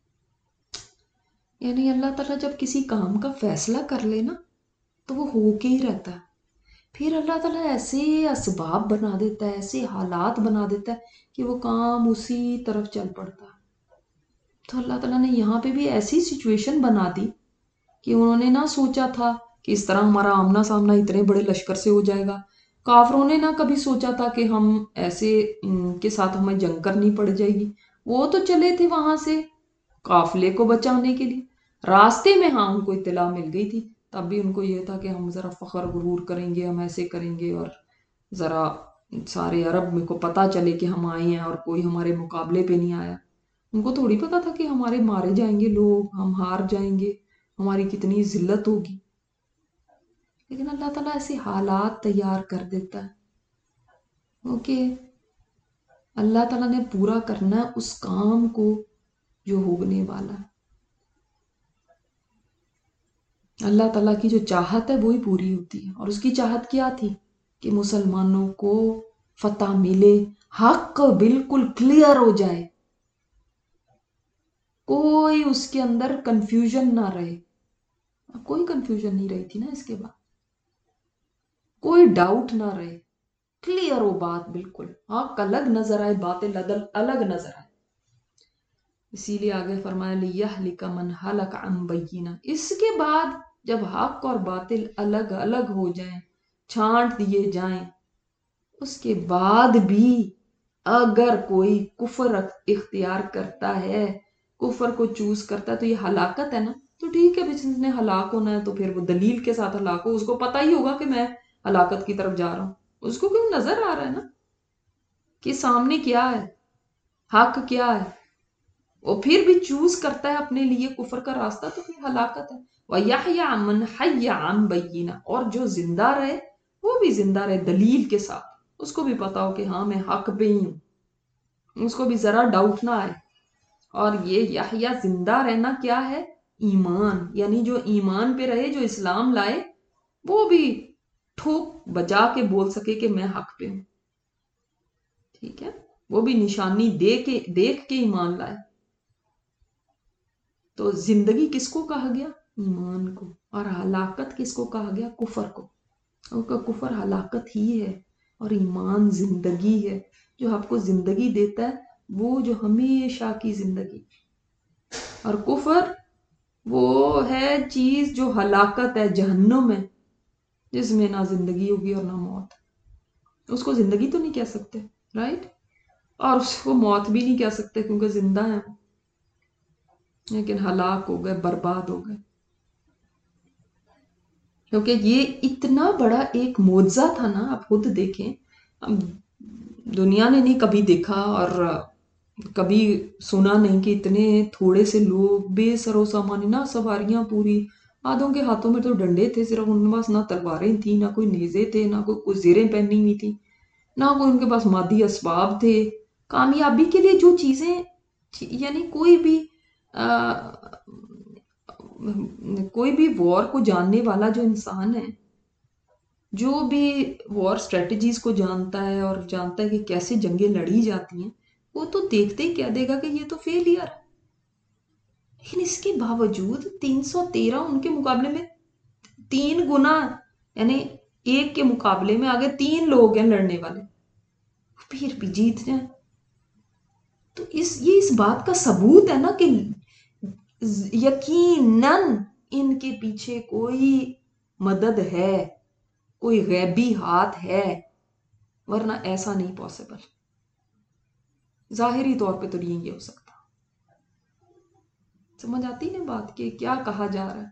یعنی اللہ تعالیٰ جب کسی کام کا فیصلہ کر لے نا تو وہ ہو کے ہی رہتا ہے. پھر اللہ تعالیٰ ایسے اسباب بنا دیتا ہے، ایسے حالات بنا دیتا ہے کہ وہ کام اسی طرف چل پڑتا ہے. تو اللہ تعالیٰ نے یہاں پہ بھی ایسی سچویشن بنا دی کہ انہوں نے نہ سوچا تھا کہ اس طرح ہمارا آمنا سامنا اتنے بڑے لشکر سے ہو جائے گا. کافروں نے نہ کبھی سوچا تھا کہ ہم ایسے کے ساتھ ہمیں جنگ کرنی پڑ جائے گی. وہ تو چلے تھے وہاں سے قافلے کو بچانے کے لیے، راستے میں ہاں ان کو اطلاع مل گئی تھی، تب بھی ان کو یہ تھا کہ ہم ذرا فخر غرور کریں گے، ہم ایسے کریں گے، اور ذرا سارے عرب میں کو پتہ چلے کہ ہم آئے ہیں اور کوئی ہمارے مقابلے پہ نہیں آیا. ان کو تھوڑی پتا تھا کہ ہمارے مارے جائیں گے لوگ، ہم ہار جائیں گے، ہماری کتنی ذلت ہوگی. لیکن اللہ تعالیٰ ایسے حالات تیار کر دیتا ہے کیونکہ اللہ تعالیٰ نے پورا کرنا ہے اس کام کو جو ہونے والا ہے. اللہ تعالیٰ کی جو چاہت ہے وہی پوری ہوتی ہے، اور اس کی چاہت کیا تھی کہ مسلمانوں کو فتح ملے، حق بالکل کلیئر ہو جائے، کوئی اس کے اندر کنفیوژن نہ رہے. کوئی کنفیوژن نہیں رہی تھی نا اس کے بعد، کوئی ڈاؤٹ نہ رہے، کلیئر ہو بات بالکل، حق الگ نظر آئے، باطل الگ نظر آئے. اسی لیے آگے فرمایا لِيَهْلِكَ مَنْ هَلَكَ عَنْ بَيِّنَةٍ. اس کے بعد جب حق اور باطل الگ الگ ہو جائیں، چھانٹ دیے جائیں، اس کے بعد بھی اگر کوئی کفر اختیار کرتا ہے، کفر کو چوز کرتا ہے، تو یہ ہلاکت ہے نا. تو ٹھیک ہے، جس نے ہلاک ہونا ہے تو پھر وہ دلیل کے ساتھ ہلاک ہو، اس کو پتہ ہی ہوگا کہ میں ہلاکت کی طرف جا رہا ہوں. اس کو کیوں نظر آ رہا ہے نا کہ سامنے کیا ہے، حق کیا ہے. وہ پھر بھی چوز کرتا ہے اپنے لیے کفر کا راستہ، تو پھر ہلاکت ہے. وَيَحْيَى مَنْ حَيَّ عَنْ بَيِّنَةٍ، اور جو زندہ رہے وہ بھی زندہ رہے دلیل کے ساتھ، اس کو بھی پتا ہو کہ ہاں میں حق پہ ہی ہوں، اس کو بھی ذرا ڈاؤٹ نہ آئے. اور یہ یحییٰ زندہ رہنا کیا ہے؟ ایمان. یعنی جو ایمان پہ رہے، جو اسلام لائے، وہ بھی ٹھوک بجا کے بول سکے کہ میں حق پہ ہوں. ٹھیک ہے، وہ بھی نشانی دیکھ کے ایمان لائے. تو زندگی کس کو کہا گیا؟ ایمان کو. اور ہلاکت کس کو کہا گیا؟ کفر کو. کفر ہلاکت ہی ہے اور ایمان زندگی ہے. جو آپ کو زندگی دیتا ہے وہ جو ہمیشہ کی زندگی، اور کفر وہ ہے چیز جو ہلاکت ہے، جہنم ہے، جس میں نہ زندگی ہوگی اور نہ موت. اس کو زندگی تو نہیں کہہ سکتے، رائٹ؟ اور اس کو موت بھی نہیں کہہ سکتے کیونکہ زندہ ہے، لیکن ہلاک ہو گئے، برباد ہو گئے. کیونکہ یہ اتنا بڑا ایک معجزہ تھا نا. آپ خود دیکھیں، دنیا نے نہیں کبھی دیکھا اور کبھی سنا نہیں کہ اتنے تھوڑے سے لوگ بے سر و سامان، نہ سواریاں پوری، آدھوں کے ہاتھوں میں تو ڈنڈے تھے صرف، ان کے پاس نہ تلواریں تھیں، نہ کوئی نیزے تھے، نہ کوئی زیریں پہنی ہوئی تھی، نہ کوئی ان کے پاس مادی اسباب تھے. کامیابی کے لیے جو چیزیں، یعنی کوئی بھی وار کو جاننے والا جو انسان ہے، جو بھی وار سٹریٹجیز کو جانتا ہے اور جانتا ہے کہ کیسے جنگیں لڑی جاتی ہیں، وہ تو دیکھتے ہی کہہ دے گا کہ یہ تو فیلئر ہے. لیکن اس کے باوجود 313 ان کے مقابلے میں 3 گنا، یعنی ایک کے مقابلے میں آگے 3 لوگ ہیں لڑنے والے، پھر بھی جیت جائیں. تو یہ اس بات کا ثبوت ہے نا کہ یقیناً ان کے پیچھے کوئی مدد ہے، کوئی غیبی ہاتھ ہے، ورنہ ایسا نہیں پاسبل. ظاہری طور پہ تو نہیں یہ ہو سکتا. سمجھ آتی ہے بات کہ کیا کہا جا رہا ہے؟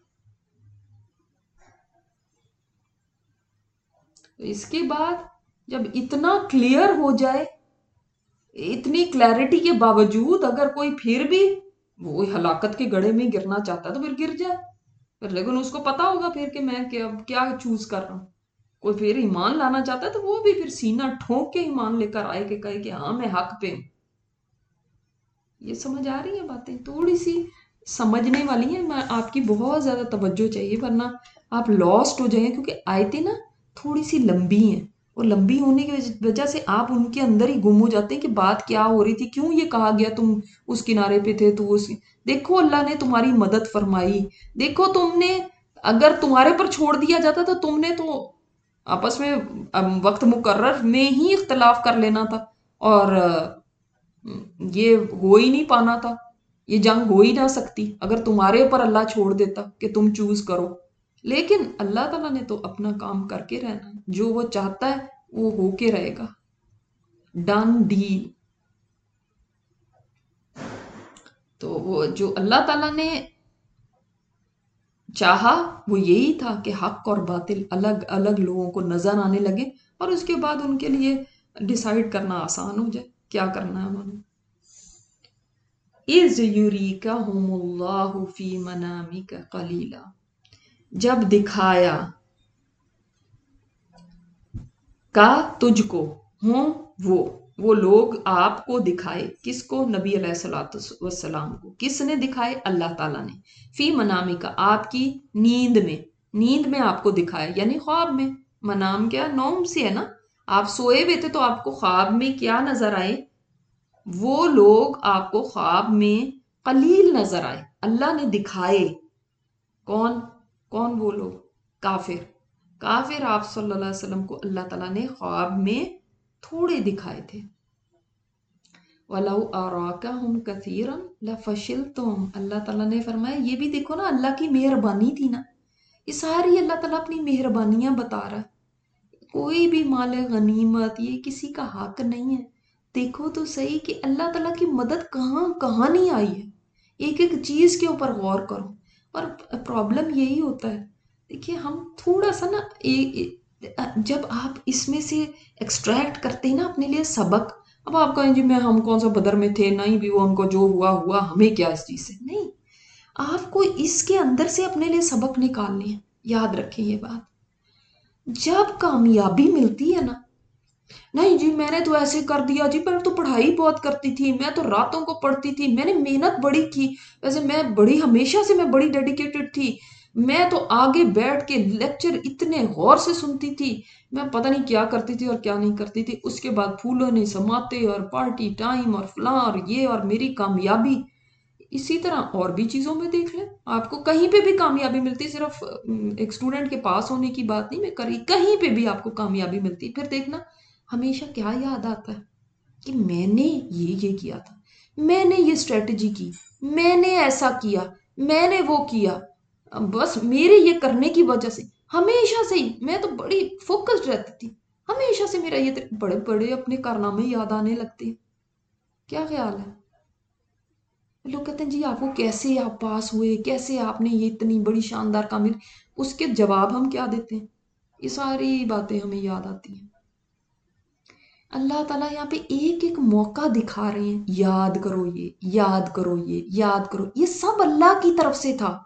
اس کے بعد جب اتنا کلیئر ہو جائے، اتنی کلیئرٹی کے باوجود اگر کوئی پھر بھی وہ ہلاکت کے گڑھے میں گرنا چاہتا ہے تو پھر گر جائے. لیکن اس کو پتا ہوگا پھر کہ میں کیا چوز کر رہا ہوں. کوئی پھر ایمان لانا چاہتا ہے تو وہ بھی پھر سینہ ٹھونک کے ایمان لے کر آئے کہ کہے کہ ہاں میں حق پہ ہوں. یہ سمجھ آ رہی ہیں باتیں؟ تھوڑی سی سمجھنے والی ہیں. میں آپ کی بہت زیادہ توجہ چاہیے ورنہ آپ لاسٹ ہو جائیں، کیونکہ آیتیں نا تھوڑی سی لمبی ہیں، اور لمبی ہونے کی وجہ سے آپ ان کے اندر ہی گم ہو جاتے ہیں کہ بات کیا ہو رہی تھی، کیوں یہ کہا گیا تم اس کنارے پہ تھے تو دیکھو اللہ نے تمہاری مدد فرمائی. دیکھو تم نے، اگر تمہارے پر چھوڑ دیا جاتا تو تم نے تو آپس میں وقت مقرر میں ہی اختلاف کر لینا تھا اور یہ ہو ہی نہیں پانا تھا، یہ جنگ ہو ہی نہ سکتی اگر تمہارے اوپر اللہ چھوڑ دیتا کہ تم چوز کرو. لیکن اللہ تعالیٰ نے تو اپنا کام کر کے رہنا ہے، جو وہ چاہتا ہے وہ ہو کے رہے گا. Done deal. تو وہ جو اللہ تعالیٰ نے چاہا وہ یہی تھا کہ حق اور باطل الگ الگ لوگوں کو نظر آنے لگے، اور اس کے بعد ان کے لیے ڈیسائیڈ کرنا آسان ہو جائے کیا کرنا ہے انہوں نے. اِذْ يُرِيكَهُمُ اللَّهُ فِي مَنَامِكَ قَلِيلًا، جب دکھایا کا تجھ کو، ہوں وہ لوگ آپ کو دکھائے، کس کو؟ نبی علیہ الصلوۃ والسلام کو. کس نے دکھائے؟ اللہ تعالیٰ نے. فی منامی کا، آپ کی نیند میں آپ کو دکھائے، یعنی خواب میں. منام کیا؟ نوم سے ہے نا. آپ سوئے ہوئے تھے تو آپ کو خواب میں کیا نظر آئے؟ وہ لوگ آپ کو خواب میں قلیل نظر آئے، اللہ نے دکھائے. کون وہ لوگ؟ کافر آپ صلی اللہ علیہ وسلم کو اللہ تعالیٰ نے خواب میں تھوڑے دکھائے تھے. وَلَوْ أَرَاكَهُمْ كَثِيرًا لَفَشِلْتُمْ، اللہ تعالیٰ نے فرمایا یہ بھی دیکھو نا، اللہ کی مہربانی تھی نا. یہ ساری اللہ تعالیٰ اپنی مہربانیاں بتا رہا ہے. کوئی بھی مال غنیمت یہ کسی کا حق نہیں ہے. دیکھو تو صحیح کہ اللہ تعالیٰ کی مدد کہاں نہیں آئی ہے. ایک ایک چیز کے اوپر غور کرو. اور پرابلم یہی ہوتا ہے، دیکھیے ہم تھوڑا سا نا جب آپ اس میں سے ایکسٹریکٹ کرتے ہیں نا اپنے لیے سبق. اب آپ کہیں جی ہم کون سا بدر میں تھے، نہیں بھی وہ ہم کو جو ہوا ہمیں کیا اس چیز سے. نہیں، آپ کو اس کے اندر سے اپنے لیے سبق نکالنے ہیں. یاد رکھیں یہ بات. جب کامیابی ملتی ہے نا، نہیں جی میں نے تو ایسے کر دیا جی، میں تو پڑھائی بہت کرتی تھی، میں تو راتوں کو پڑھتی تھی، میں نے محنت بڑی کی، ویسے میں بڑی ہمیشہ سے میں بڑی ڈیڈیکیٹڈ تھی، میں تو آگے بیٹھ کے لیکچر اتنے غور سے سنتی تھی، میں پتہ نہیں کیا کرتی تھی اور کیا نہیں کرتی تھی. اس کے بعد پھولوں نے سماتے اور پارٹی ٹائم اور فلاں اور یہ اور میری کامیابی. اسی طرح اور بھی چیزوں میں دیکھ لیں، آپ کو کہیں پہ بھی کامیابی ملتی، صرف ایک اسٹوڈنٹ کے پاس ہونے کی بات نہیں میں کری، کہیں پہ بھی آپ کو کامیابی ملتی، پھر دیکھنا ہمیشہ کیا یاد آتا ہے کہ میں نے یہ کیا تھا، میں نے یہ اسٹریٹجی کی، میں نے ایسا کیا، میں نے وہ کیا، بس میرے یہ کرنے کی وجہ سے. ہمیشہ سے ہی میں تو بڑی فوکسڈ رہتی تھی، ہمیشہ سے میرا یہ بڑے بڑے اپنے کارنامے یاد آنے لگتے ہیں. کیا خیال ہے؟ لوگ کہتے ہیں جی آپ کو کیسے آپ پاس ہوئے، کیسے آپ نے یہ اتنی بڑی شاندار کامیابی. اس کے جواب ہم کیا دیتے ہیں؟ یہ ساری باتیں ہمیں یاد آتی ہیں. اللہ تعالیٰ یہاں پہ ایک ایک موقع دکھا رہے ہیں، یاد کرو یہ، یاد کرو یہ، یاد کرو یہ، سب اللہ کی طرف سے تھا.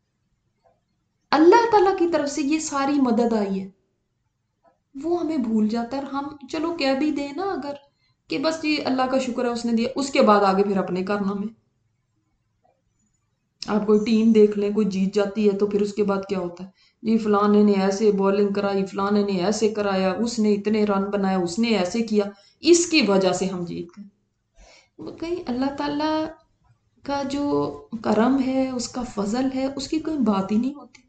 اللہ تعالیٰ کی طرف سے یہ ساری مدد آئی ہے. وہ ہمیں بھول جاتا ہے، اور ہم چلو کہہ بھی دیں نا اگر کہ بس جی اللہ کا شکر ہے اس نے دیا، اس کے بعد آگے پھر اپنے کارنامے. آپ کوئی ٹیم دیکھ لیں، کوئی جیت جاتی ہے تو پھر اس کے بعد کیا ہوتا ہے؟ جی فلانے نے ایسے بولنگ کرائی، فلانے نے ایسے کرایا، اس نے اتنے رن بنایا، اس نے ایسے کیا، اس کی وجہ سے ہم جیت گئے. وہ کہیں اللہ تعالیٰ کا جو کرم ہے، اس کا فضل ہے، اس کی کوئی بات ہی نہیں ہوتی.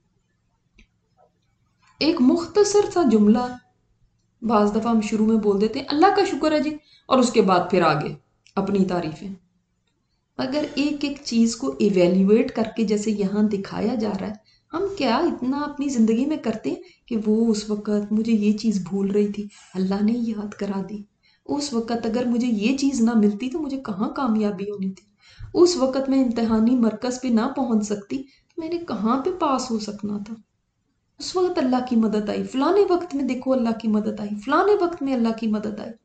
ایک مختصر سا جملہ بعض دفعہ ہم شروع میں بول دیتے ہیں اللہ کا شکر ہے جی، اور اس کے بعد پھر آگے اپنی تعریفیں. اگر ایک ایک چیز کو ایویلیویٹ کر کے جیسے یہاں دکھایا جا رہا ہے، ہم کیا اتنا اپنی زندگی میں کرتے ہیں کہ وہ اس وقت مجھے یہ چیز بھول رہی تھی، اللہ نے یاد کرا دی. اس وقت اگر مجھے یہ چیز نہ ملتی تو مجھے کہاں کامیابی ہونی تھی. اس وقت میں امتحانی مرکز پہ نہ پہنچ سکتی تو میں نے کہاں پہ پاس ہو سکنا تھا. اس وقت اللہ کی مدد آئی، فلانے وقت میں دیکھو اللہ کی مدد آئی، فلانے وقت میں اللہ کی مدد آئی.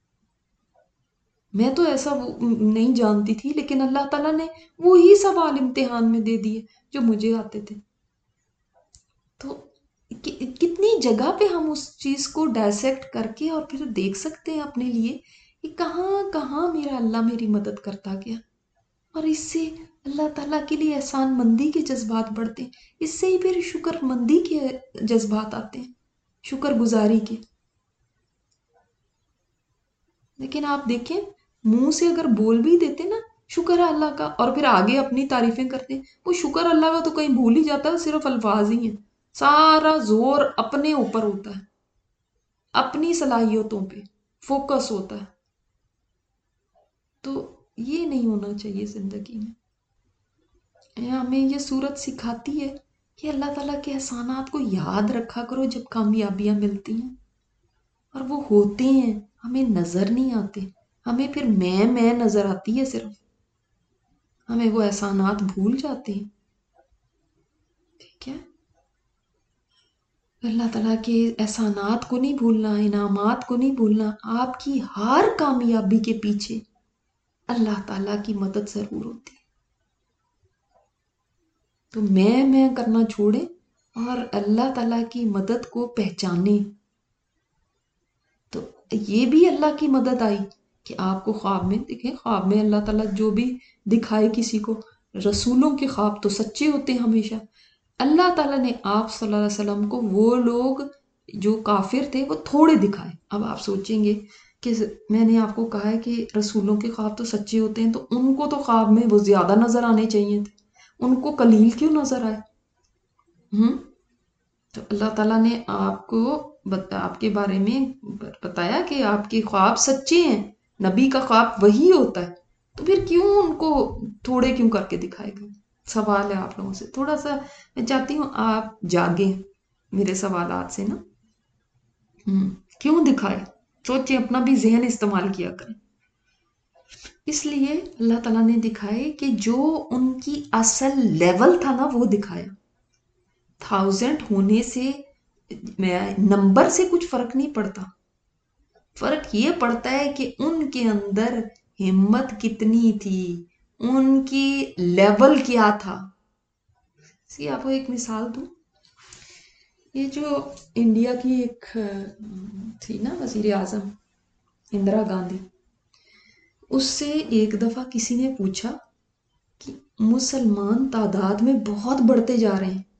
میں تو ایسا نہیں جانتی تھی، لیکن اللہ تعالیٰ نے وہی سوال امتحان میں دے دیے جو مجھے آتے تھے. تو کتنی جگہ پہ ہم اس چیز کو ڈائسیکٹ کر کے اور پھر دیکھ سکتے ہیں اپنے لیے کہ کہاں کہاں میرا اللہ میری مدد کرتا گیا. اور اس سے اللہ تعالیٰ کے لیے احسان مندی کے جذبات بڑھتے ہیں، اس سے ہی پھر شکر مندی کے جذبات آتے ہیں، شکر گزاری کے. لیکن آپ دیکھیں منہ سے اگر بول بھی دیتے نا شکر ہے اللہ کا، اور پھر آگے اپنی تعریفیں کرتے ہیں، وہ شکر اللہ کا تو کہیں بھول ہی جاتا ہے، صرف الفاظ ہی ہیں. سارا زور اپنے اوپر ہوتا ہے، اپنی صلاحیتوں پہ فوکس ہوتا ہے. تو یہ نہیں ہونا چاہیے زندگی میں. ہمیں یہ صورت سکھاتی ہے کہ اللہ تعالیٰ کے احسانات کو یاد رکھا کرو جب کامیابیاں ملتی ہیں، اور وہ ہوتے ہیں ہمیں نظر نہیں آتے، ہمیں پھر میں نظر آتی ہے صرف، ہمیں وہ احسانات بھول جاتے ہیں. ٹھیک ہے، اللہ تعالیٰ کے احسانات کو نہیں بھولنا، انعامات کو نہیں بھولنا. آپ کی ہر کامیابی کے پیچھے اللہ تعالیٰ کی مدد ضرور ہوتی ہے. تو میں کرنا چھوڑیں اور اللہ تعالیٰ کی مدد کو پہچانیں. تو یہ بھی اللہ کی مدد آئی کہ آپ کو خواب میں دیکھیں، خواب میں اللہ تعالیٰ جو بھی دکھائے کسی کو، رسولوں کے خواب تو سچے ہوتے ہیں ہمیشہ. اللہ تعالیٰ نے آپ صلی اللہ علیہ وسلم کو وہ لوگ جو کافر تھے وہ تھوڑے دکھائے. اب آپ سوچیں گے کہ میں نے آپ کو کہا ہے کہ رسولوں کے خواب تو سچے ہوتے ہیں، تو ان کو تو خواب میں وہ زیادہ نظر آنے چاہیے تھے، ان کو قلیل کیوں نظر آئے؟ تو اللہ تعالیٰ نے آپ کو آپ کے بارے میں بتایا کہ آپ کے خواب سچے ہیں، نبی کا خواب وہی ہوتا ہے، تو پھر کیوں ان کو تھوڑے کیوں کر کے دکھائے گا؟ سوال ہے آپ لوگوں سے، تھوڑا سا میں چاہتی ہوں آپ جاگیں میرے سوالات سے نا. کیوں دکھائے؟ سوچیں، اپنا بھی ذہن استعمال کیا کریں. اس لیے اللہ تعالیٰ نے دکھائے کہ جو ان کی اصل لیول تھا نا وہ دکھایا. 1000 ہونے سے نمبر سے کچھ فرق نہیں پڑتا، فرق یہ پڑتا ہے کہ ان کے اندر ہمت کتنی تھی، ان کی لیول کیا تھا. آپ کو ایک مثال دوں، یہ جو انڈیا کی ایک تھی نا وزیر اعظم اندرا گاندھی، اس سے ایک دفعہ کسی نے پوچھا کہ مسلمان تعداد میں بہت بڑھتے جا رہے ہیں،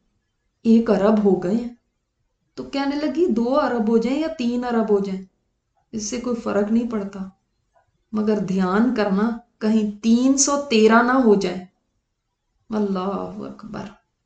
1 अरब हो गए हैं। तो कहने लगी 2 अरब हो जाएं या 3 अरब हो जाएं, इससे कोई फर्क नहीं पड़ता, मगर ध्यान करना कहीं 313 ना हो जाए। अल्लाह अकबर।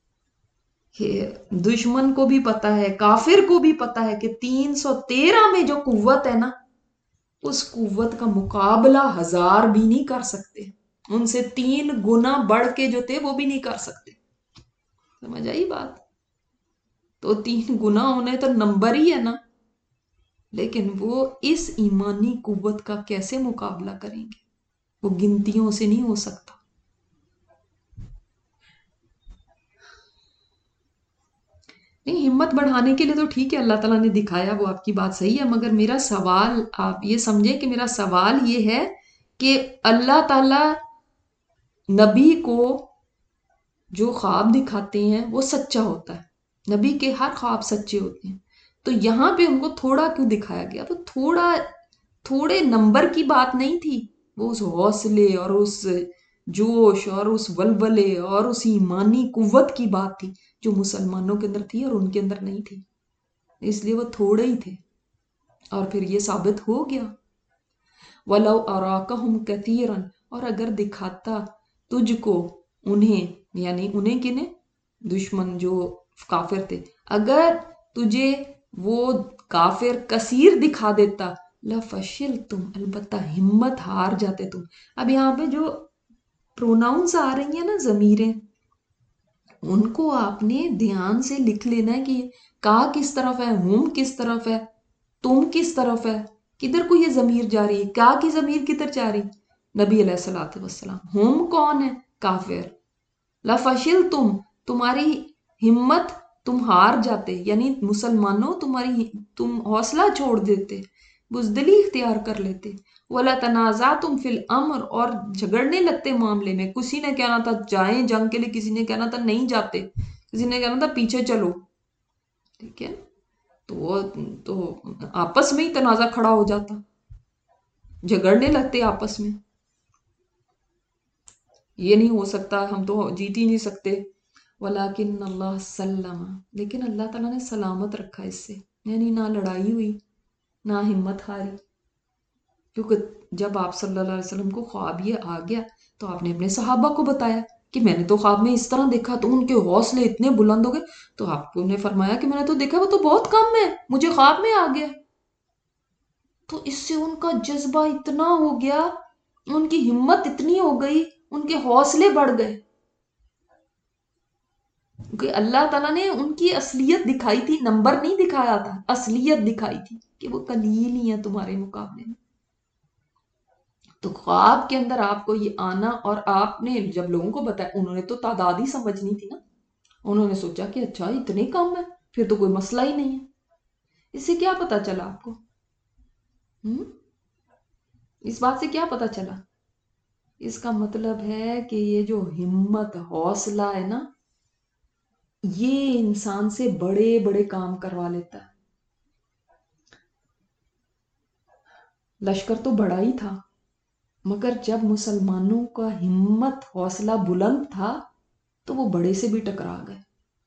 दुश्मन को भी पता है, काफिर को भी पता है कि 313 में जो कुव्वत है ना, उस कुव्वत का मुकाबला 1000 भी नहीं कर सकते। उनसे 3 गुना बढ़ के जो थे वो भी नहीं कर सकते। समझ आई बात? तो 3 गुना होने तो नंबर ही है ना, लेकिन वो इस ईमानी कुव्वत का कैसे मुकाबला करेंगे? वो गिनतियों से नहीं हो सकता। नहीं, हिम्मत बढ़ाने के लिए तो ठीक है, अल्लाह ताला ने दिखाया, वो आपकी बात सही है, मगर मेरा सवाल आप ये समझे कि मेरा सवाल ये है कि अल्लाह ताला नबी को जो ख्वाब दिखाते हैं वो सच्चा होता है, नबी के हर ख्वाब सच्चे होते हैं। तो यहाँ पे उनको थोड़ा क्यों दिखाया गया? तो थोड़ा, थोड़े नंबर की बात नहीं थी, वो उस हौसले और उस जोश और उस वलवले और उस ईमानी कुव्वत की बात थी जो मुसलमानों के अंदर थी और उनके अंदर नहीं थी, इसलिए वो थोड़े ही थे। और फिर ये साबित हो गया, वलौ अराकहुम कतीरन, और अगर दिखाता तुझको उन्हें, यानी उन्हें किन्हें? दुश्मन जो काफिर थे, अगर तुझे वो काफिर कसीर दिखा देता, लफशिल तुम, अलबत्ता हिम्मत हार जाते तुम। अब यहाँ पे जो प्रोनाउंस आ रही है ना, जमीरें, उनको आपने ध्यान से लिख लेना है कि का किस तरफ है, हुम किस तरफ है, तुम किस तरफ है, किधर को ये जमीर जा रही है, क्या की जमीर किधर जा रही? नबी अलैहिस्सलातु वस्सलाम। हुम कौन है? काफिर। लफशिल तुम, तुम्हारी हिम्मत, तुम हार जाते, यानी मुसलमानों तुम्हारी, तुम हौसला छोड़ देते, बुजदली इख्तियार कर लेते। वला तनाजा तुम फिल अमर, और झगड़ने लगते मामले में। किसी ने कहना था जाएं जंग के लिए, किसी ने कहना था नहीं जाते, किसी ने कहना था पीछे चलो, ठीक है? तो आपस में ही तनाजा खड़ा हो जाता, झगड़ने लगते आपस में, ये नहीं हो सकता, हम तो जीत ही नहीं सकते। वलाकिन अल्लाह सल्लमा, लेकिन अल्लाह ताला ने सलामत रखा इससे, यानी ना लड़ाई हुई, ना हिम्मत हारी। क्योंकि जब आप सल्लल्लाहु अलैहि वसल्लम को ख्वाब ये आ गया, तो आपने अपने सहाबा को बताया कि मैंने तो ख्वाब में इस तरह देखा, तो उनके हौसले इतने बुलंद हो गए। तो आपको ने फरमाया कि मैंने तो देखा, वो तो बहुत कम है, मुझे ख्वाब में आ गया। तो इससे उनका जज्बा इतना हो गया, उनकी हिम्मत इतनी हो गई, उनके हौसले बढ़ गए, क्योंकि अल्लाह ताला ने उनकी असलियत दिखाई थी, नंबर नहीं दिखाया था, असलियत दिखाई थी कि वो कलील ही है तुम्हारे मुकाबले में। तो ख्वाब के अंदर आपको ये आना, और आपने जब लोगों को बताया, उन्होंने तो तादाद ही समझनी थी ना, उन्होंने सोचा कि अच्छा इतने कम है, फिर तो कोई मसला ही नहीं है। इससे क्या पता चला आपको? हम्म इस बात से क्या पता चला? इसका मतलब है कि ये जो हिम्मत, हौसला है ना, ये इंसान से बड़े बड़े काम करवा लेता है। लश्कर तो बड़ा ही था, मगर जब मुसलमानों का हिम्मत, हौसला बुलंद था, तो वो बड़े से भी टकरा गए।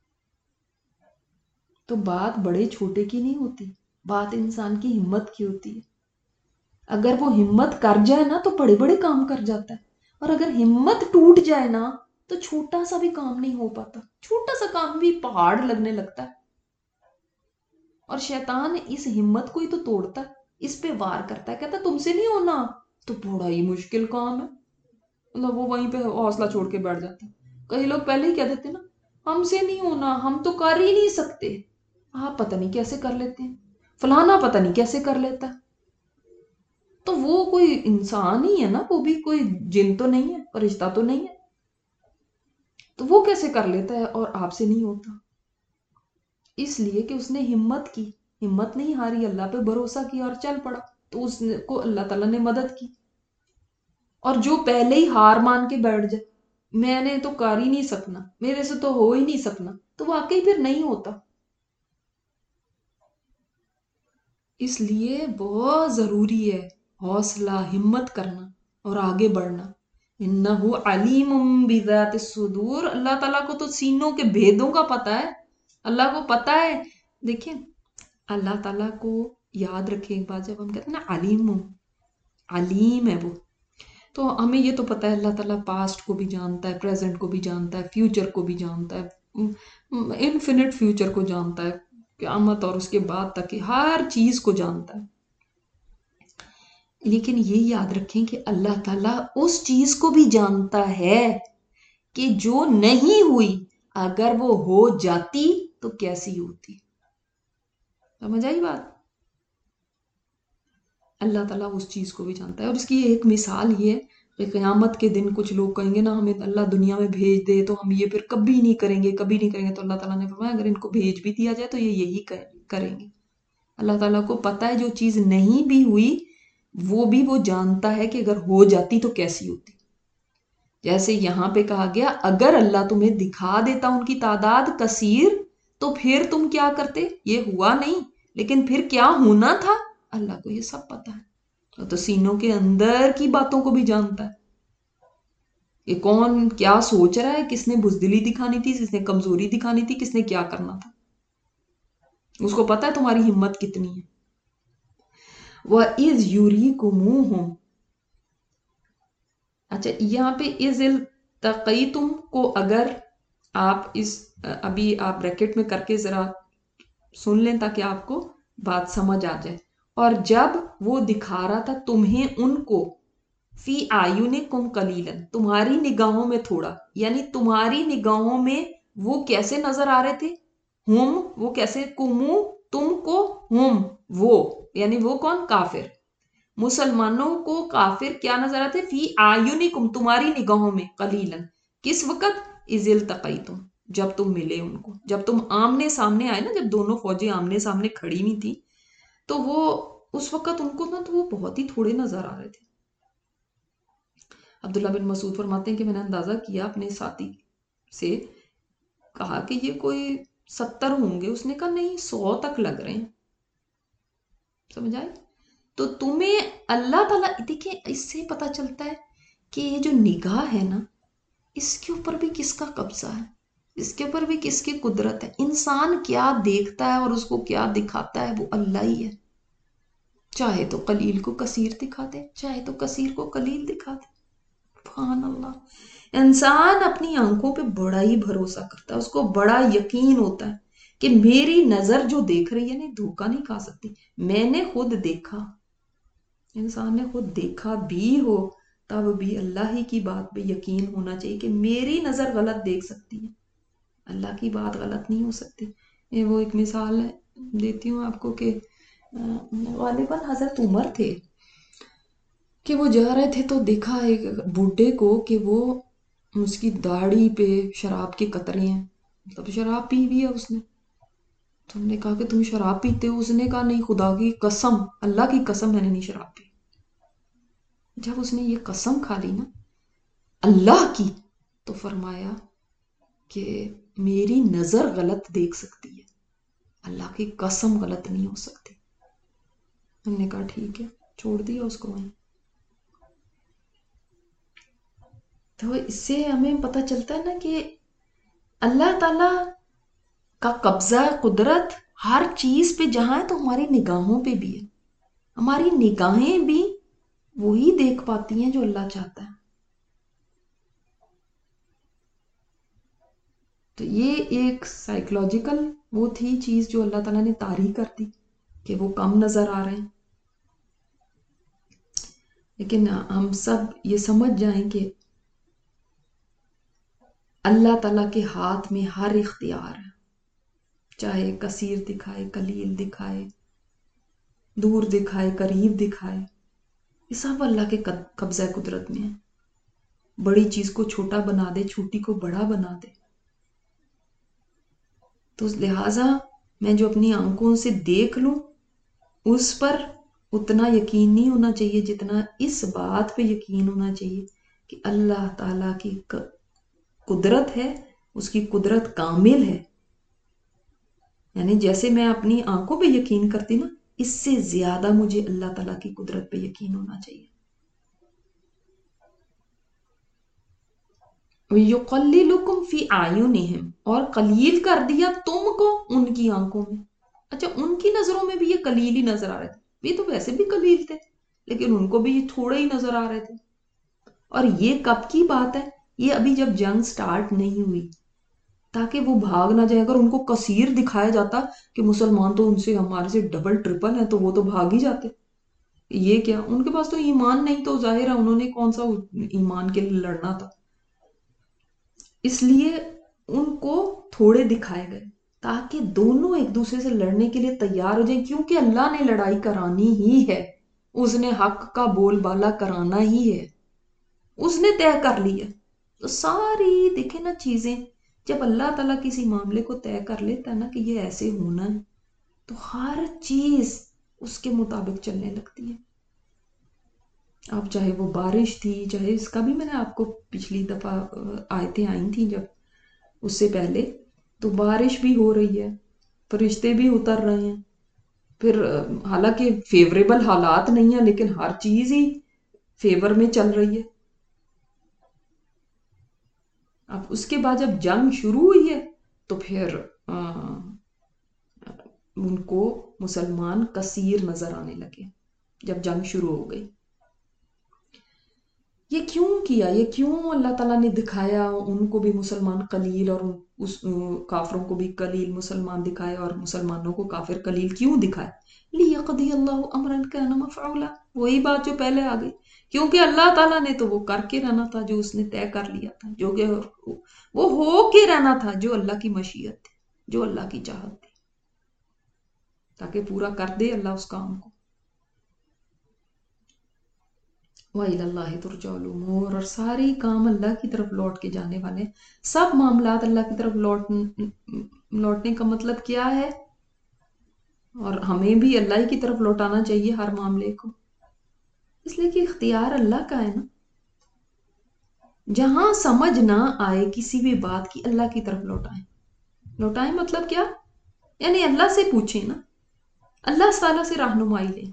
तो बात बड़े छोटे की नहीं होती, बात इंसान की हिम्मत की होती है। अगर वो हिम्मत कर जाए ना, तो बड़े बड़े काम कर जाता है, और अगर हिम्मत टूट जाए ना, तो छोटा सा भी काम नहीं हो पाता, छोटा सा काम भी पहाड़ लगने लगता है। और शैतान इस हिम्मत को ही तो तोड़ता है, इस पे वार करता है, कहता तुमसे नहीं होना, तो बड़ा ही मुश्किल काम है, मतलब वो वहीं पे हौसला छोड़ के बैठ जाता है। कई लोग पहले ही कह देते ना, हमसे नहीं होना, हम तो कर ही नहीं सकते। आप पता नहीं कैसे कर लेते हैं, फलाना पता नहीं कैसे कर लेता है। तो वो कोई इंसान ही है ना, वो भी कोई जिन तो नहीं है, फरिश्ता तो नहीं है, तो वो कैसे कर लेता है और आपसे नहीं होता? इसलिए कि उसने हिम्मत की, हिम्मत नहीं हारी, अल्लाह पे भरोसा किया और चल पड़ा, तो उसको अल्लाह ताला ने मदद की। और जो पहले ही हार मान के बैठ जाए, मैंने तो कर ही नहीं सकना, मेरे से तो हो ही नहीं सकना, तो वाकई फिर नहीं होता। इसलिए बहुत जरूरी है हौसला, हिम्मत करना और आगे बढ़ना। इन्नहु अलीमुम बिज़ातिस सुदूर, अल्लाह ताला को तो सीनों के भेदों का पता है। اللہ کو پتا ہے. دیکھیں اللہ تعالیٰ کو یاد رکھیں ایک بات، جب ہم کہتے ہیں نا علیم ہوں، علیم ہے وہ، تو ہمیں یہ تو پتا ہے اللہ تعالیٰ پاسٹ کو بھی جانتا ہے، پریزنٹ کو بھی جانتا ہے، فیوچر کو بھی جانتا ہے، انفینٹ فیوچر کو جانتا ہے، قیامت اور اس کے بعد تک کی ہر چیز کو جانتا ہے. لیکن یہ یاد رکھیں کہ اللہ تعالیٰ اس چیز کو بھی جانتا ہے کہ جو نہیں ہوئی، اگر وہ ہو جاتی تو کیسی ہوتی. سمجھ آئی بات؟ اللہ تعالیٰ اس چیز کو بھی جانتا ہے. اور اس کی ایک مثال یہ ہے کہ قیامت کے دن کچھ لوگ کہیں گے نا ہمیں اللہ دنیا میں بھیج دے تو ہم یہ پھر کبھی نہیں کریں گے، کبھی نہیں کریں گے. تو اللہ تعالیٰ نے فرمایا اگر ان کو بھیج بھی دیا جائے تو یہ یہی کریں گے. اللہ تعالیٰ کو پتا ہے جو چیز نہیں بھی ہوئی وہ بھی وہ جانتا ہے کہ اگر ہو جاتی تو کیسی ہوتی. جیسے یہاں پہ کہا گیا اگر اللہ تمہیں دکھا دیتا ان کی تعداد کثیر تو پھر تم کیا کرتے. یہ ہوا نہیں لیکن پھر کیا ہونا تھا اللہ کو یہ سب پتا ہے. تو سینوں کے اندر کی باتوں کو بھی جانتا ہے. یہ کون کیا سوچ رہا ہے، کس نے بزدلی دکھانی تھی، کس نے کمزوری دکھانی تھی، کس نے کیا کرنا تھا، اس کو پتا ہے تمہاری ہمت کتنی ہے. وَإِذْ يُرِيكُمُوهُمْ، اچھا یہاں پہ اِذْ الْتَقَيْتُمْ کو اگر آپ اس ابھی آپ بریکٹ میں کر کے ذرا سن لیں تاکہ آپ کو بات سمجھ آ جائے. اور جب وہ دکھا رہا تھا تمہیں ان کو، فی اعینکم قلیلا، تمہاری نگاہوں میں تھوڑا، یعنی تمہاری نگاہوں میں وہ کیسے نظر آ رہے تھے، ہم وہ کیسے، کمو تم کو، ہم وہ یعنی وہ کون، کافر. مسلمانوں کو کافر کیا نظر آتے، فی اعینکم تمہاری نگاہوں میں، قلیلا کس وقت، اذ التقیتم جب تم ملے ان کو، جب تم آمنے سامنے آئے نا، جب دونوں فوجیں آمنے سامنے کھڑی ہوئی تھی تو وہ اس وقت ان کو نا تو وہ بہت ہی تھوڑے نظر آ رہے تھے. عبداللہ بن مسعود فرماتے ہیں کہ میں نے اندازہ کیا اپنے ساتھی سے، کہا کہ یہ کوئی 70 ہوں گے، اس نے کہا نہیں 100 تک لگ رہے ہیں. سمجھ آئے؟ تو تمہیں اللہ تعالیٰ، دیکھیں اس سے پتا چلتا ہے کہ یہ جو نگاہ ہے نا اس کے اوپر بھی کس کا قبضہ ہے، اس کے اوپر بھی کس کی قدرت ہے. انسان کیا دیکھتا ہے اور اس کو کیا دکھاتا ہے وہ اللہ ہی ہے. چاہے تو قلیل کو کثیر دکھا دے، چاہے تو کثیر کو قلیل دکھا دے. سبحان اللہ. انسان اپنی آنکھوں پہ بڑا ہی بھروسہ کرتا ہے، اس کو بڑا یقین ہوتا ہے کہ میری نظر جو دیکھ رہی ہے نا دھوکہ نہیں کھا سکتی. میں نے خود دیکھا، انسان نے خود دیکھا بھی ہو تب بھی اللہ ہی کی بات پہ یقین ہونا چاہیے کہ میری نظر غلط دیکھ سکتی ہے، اللہ کی بات غلط نہیں ہو سکتی. یہ وہ ایک مثال ہے دیتی ہوں آپ کو کہ غالباً حضرت عمر تھے کہ وہ جا رہے تھے تو دیکھا ایک بوڑھے کو کہ وہ اس کی داڑھی پہ شراب کے قطرے ہیں، مطلب شراب پی بھی ہے اس نے. تو ہم نے کہا کہ تم شراب پیتے ہو؟ اس نے کہا نہیں، خدا کی قسم، اللہ کی قسم میں نے نہیں شراب پی. جب اس نے یہ قسم کھا لی نا اللہ کی تو فرمایا کہ میری نظر غلط دیکھ سکتی ہے، اللہ کی قسم غلط نہیں ہو سکتی. ہم نے کہا ٹھیک ہے، چھوڑ دیا اس کو وہیں. تو اس سے ہمیں پتہ چلتا ہے نا کہ اللہ تعالی کا قبضہ قدرت ہر چیز پہ جہاں ہے تو ہماری نگاہوں پہ بھی ہے. ہماری نگاہیں بھی وہی دیکھ پاتی ہیں جو اللہ چاہتا ہے. تو یہ ایک سائیکولوجیکل وہ تھی چیز جو اللہ تعالیٰ نے طاری کر دی کہ وہ کم نظر آ رہے ہیں. لیکن ہم سب یہ سمجھ جائیں کہ اللہ تعالیٰ کے ہاتھ میں ہر اختیار ہے، چاہے کثیر دکھائے، قلیل دکھائے، دور دکھائے، قریب دکھائے، یہ سب اللہ کے قبضہ قدرت میں ہے. بڑی چیز کو چھوٹا بنا دے، چھوٹی کو بڑا بنا دے. تو لہٰذا میں جو اپنی آنکھوں سے دیکھ لوں اس پر اتنا یقین نہیں ہونا چاہیے جتنا اس بات پہ یقین ہونا چاہیے کہ اللہ تعالیٰ کی قدرت ہے، اس کی قدرت کامل ہے. یعنی جیسے میں اپنی آنکھوں پہ یقین کرتی نا، اس سے زیادہ مجھے اللہ تعالیٰ کی قدرت پہ یقین ہونا چاہیے. युक़ल्लिलुकुम फी आयुनिहिम, और कलील कर दिया तुमको उनकी आंखों में। अच्छा, उनकी नजरों में भी ये कलील ही नजर आ रहे थे, ये तो वैसे भी कलील थे, लेकिन उनको भी ये थोड़े ही नजर आ रहे थे। और ये कब की बात है? ये अभी जब जंग स्टार्ट नहीं हुई, ताकि वो भाग ना जाए। अगर उनको कसीर दिखाया जाता कि मुसलमान तो उनसे हमारे से डबल ट्रिपल है, तो वो तो भाग ही जाते। ये क्या, उनके पास तो ईमान नहीं, तो जाहिर है उन्होंने कौन सा ईमान के लिए लड़ना था। इसलिए उनको थोड़े दिखाए गए, ताकि दोनों एक दूसरे से लड़ने के लिए तैयार हो जाएं, क्योंकि अल्लाह ने लड़ाई करानी ही है, उसने हक का बोलबाला कराना ही है, उसने तय कर ली है। तो सारी देखे ना चीजें, जब अल्लाह ताला किसी मामले को तय कर लेता है ना कि ये ऐसे होना है, तो हर चीज उसके मुताबिक चलने लगती है। अब चाहे वो बारिश थी, चाहे इसका भी मैंने आपको पिछली दफा आयतें आई थी जब, उससे पहले, तो बारिश भी हो रही है, फरिश्ते भी उतर रहे हैं, फिर हालांकि फेवरेबल हालात नहीं है, लेकिन हर चीज ही फेवर में चल रही है। अब उसके बाद जब जंग शुरू हुई है, तो फिर उनको मुसलमान कसीर नजर आने लगे जब जंग शुरू हो गई। ये क्यों किया, ये क्यों अल्लाह ताला ने दिखाया उनको भी मुसलमान कलील, और उस काफरों को भी कलील मुसलमान दिखाया, और मुसलमानों को काफिर कलील क्यों दिखाया? लियक़दी अल्लाहु अमरन काना मफ़ऊला, वही बात जो पहले आ गई, क्योंकि अल्लाह ताला ने तो वो करके रहना था जो उसने तय कर लिया था, जो कि वो हो के रहना था, जो अल्लाह की मशीयत थी, जो अल्लाह की चाहत थी, ताकि पूरा कर दे अल्लाह उस काम को। वइलल्लाहि तुरजउल उमूर, और सारी काम अल्लाह की तरफ लौट के जाने वाले। सब मामलात अल्लाह की तरफ लौटने का मतलब क्या है? और हमें भी अल्लाह की तरफ लौटाना चाहिए हर मामले को, इसलिए कि इख्तियार अल्लाह का है ना। जहां समझ ना आए किसी भी बात की, अल्लाह की तरफ लौटाएं। लौटाएं मतलब क्या? यानी अल्लाह से पूछें ना, अल्लाह ताला से रहनुमाई लें,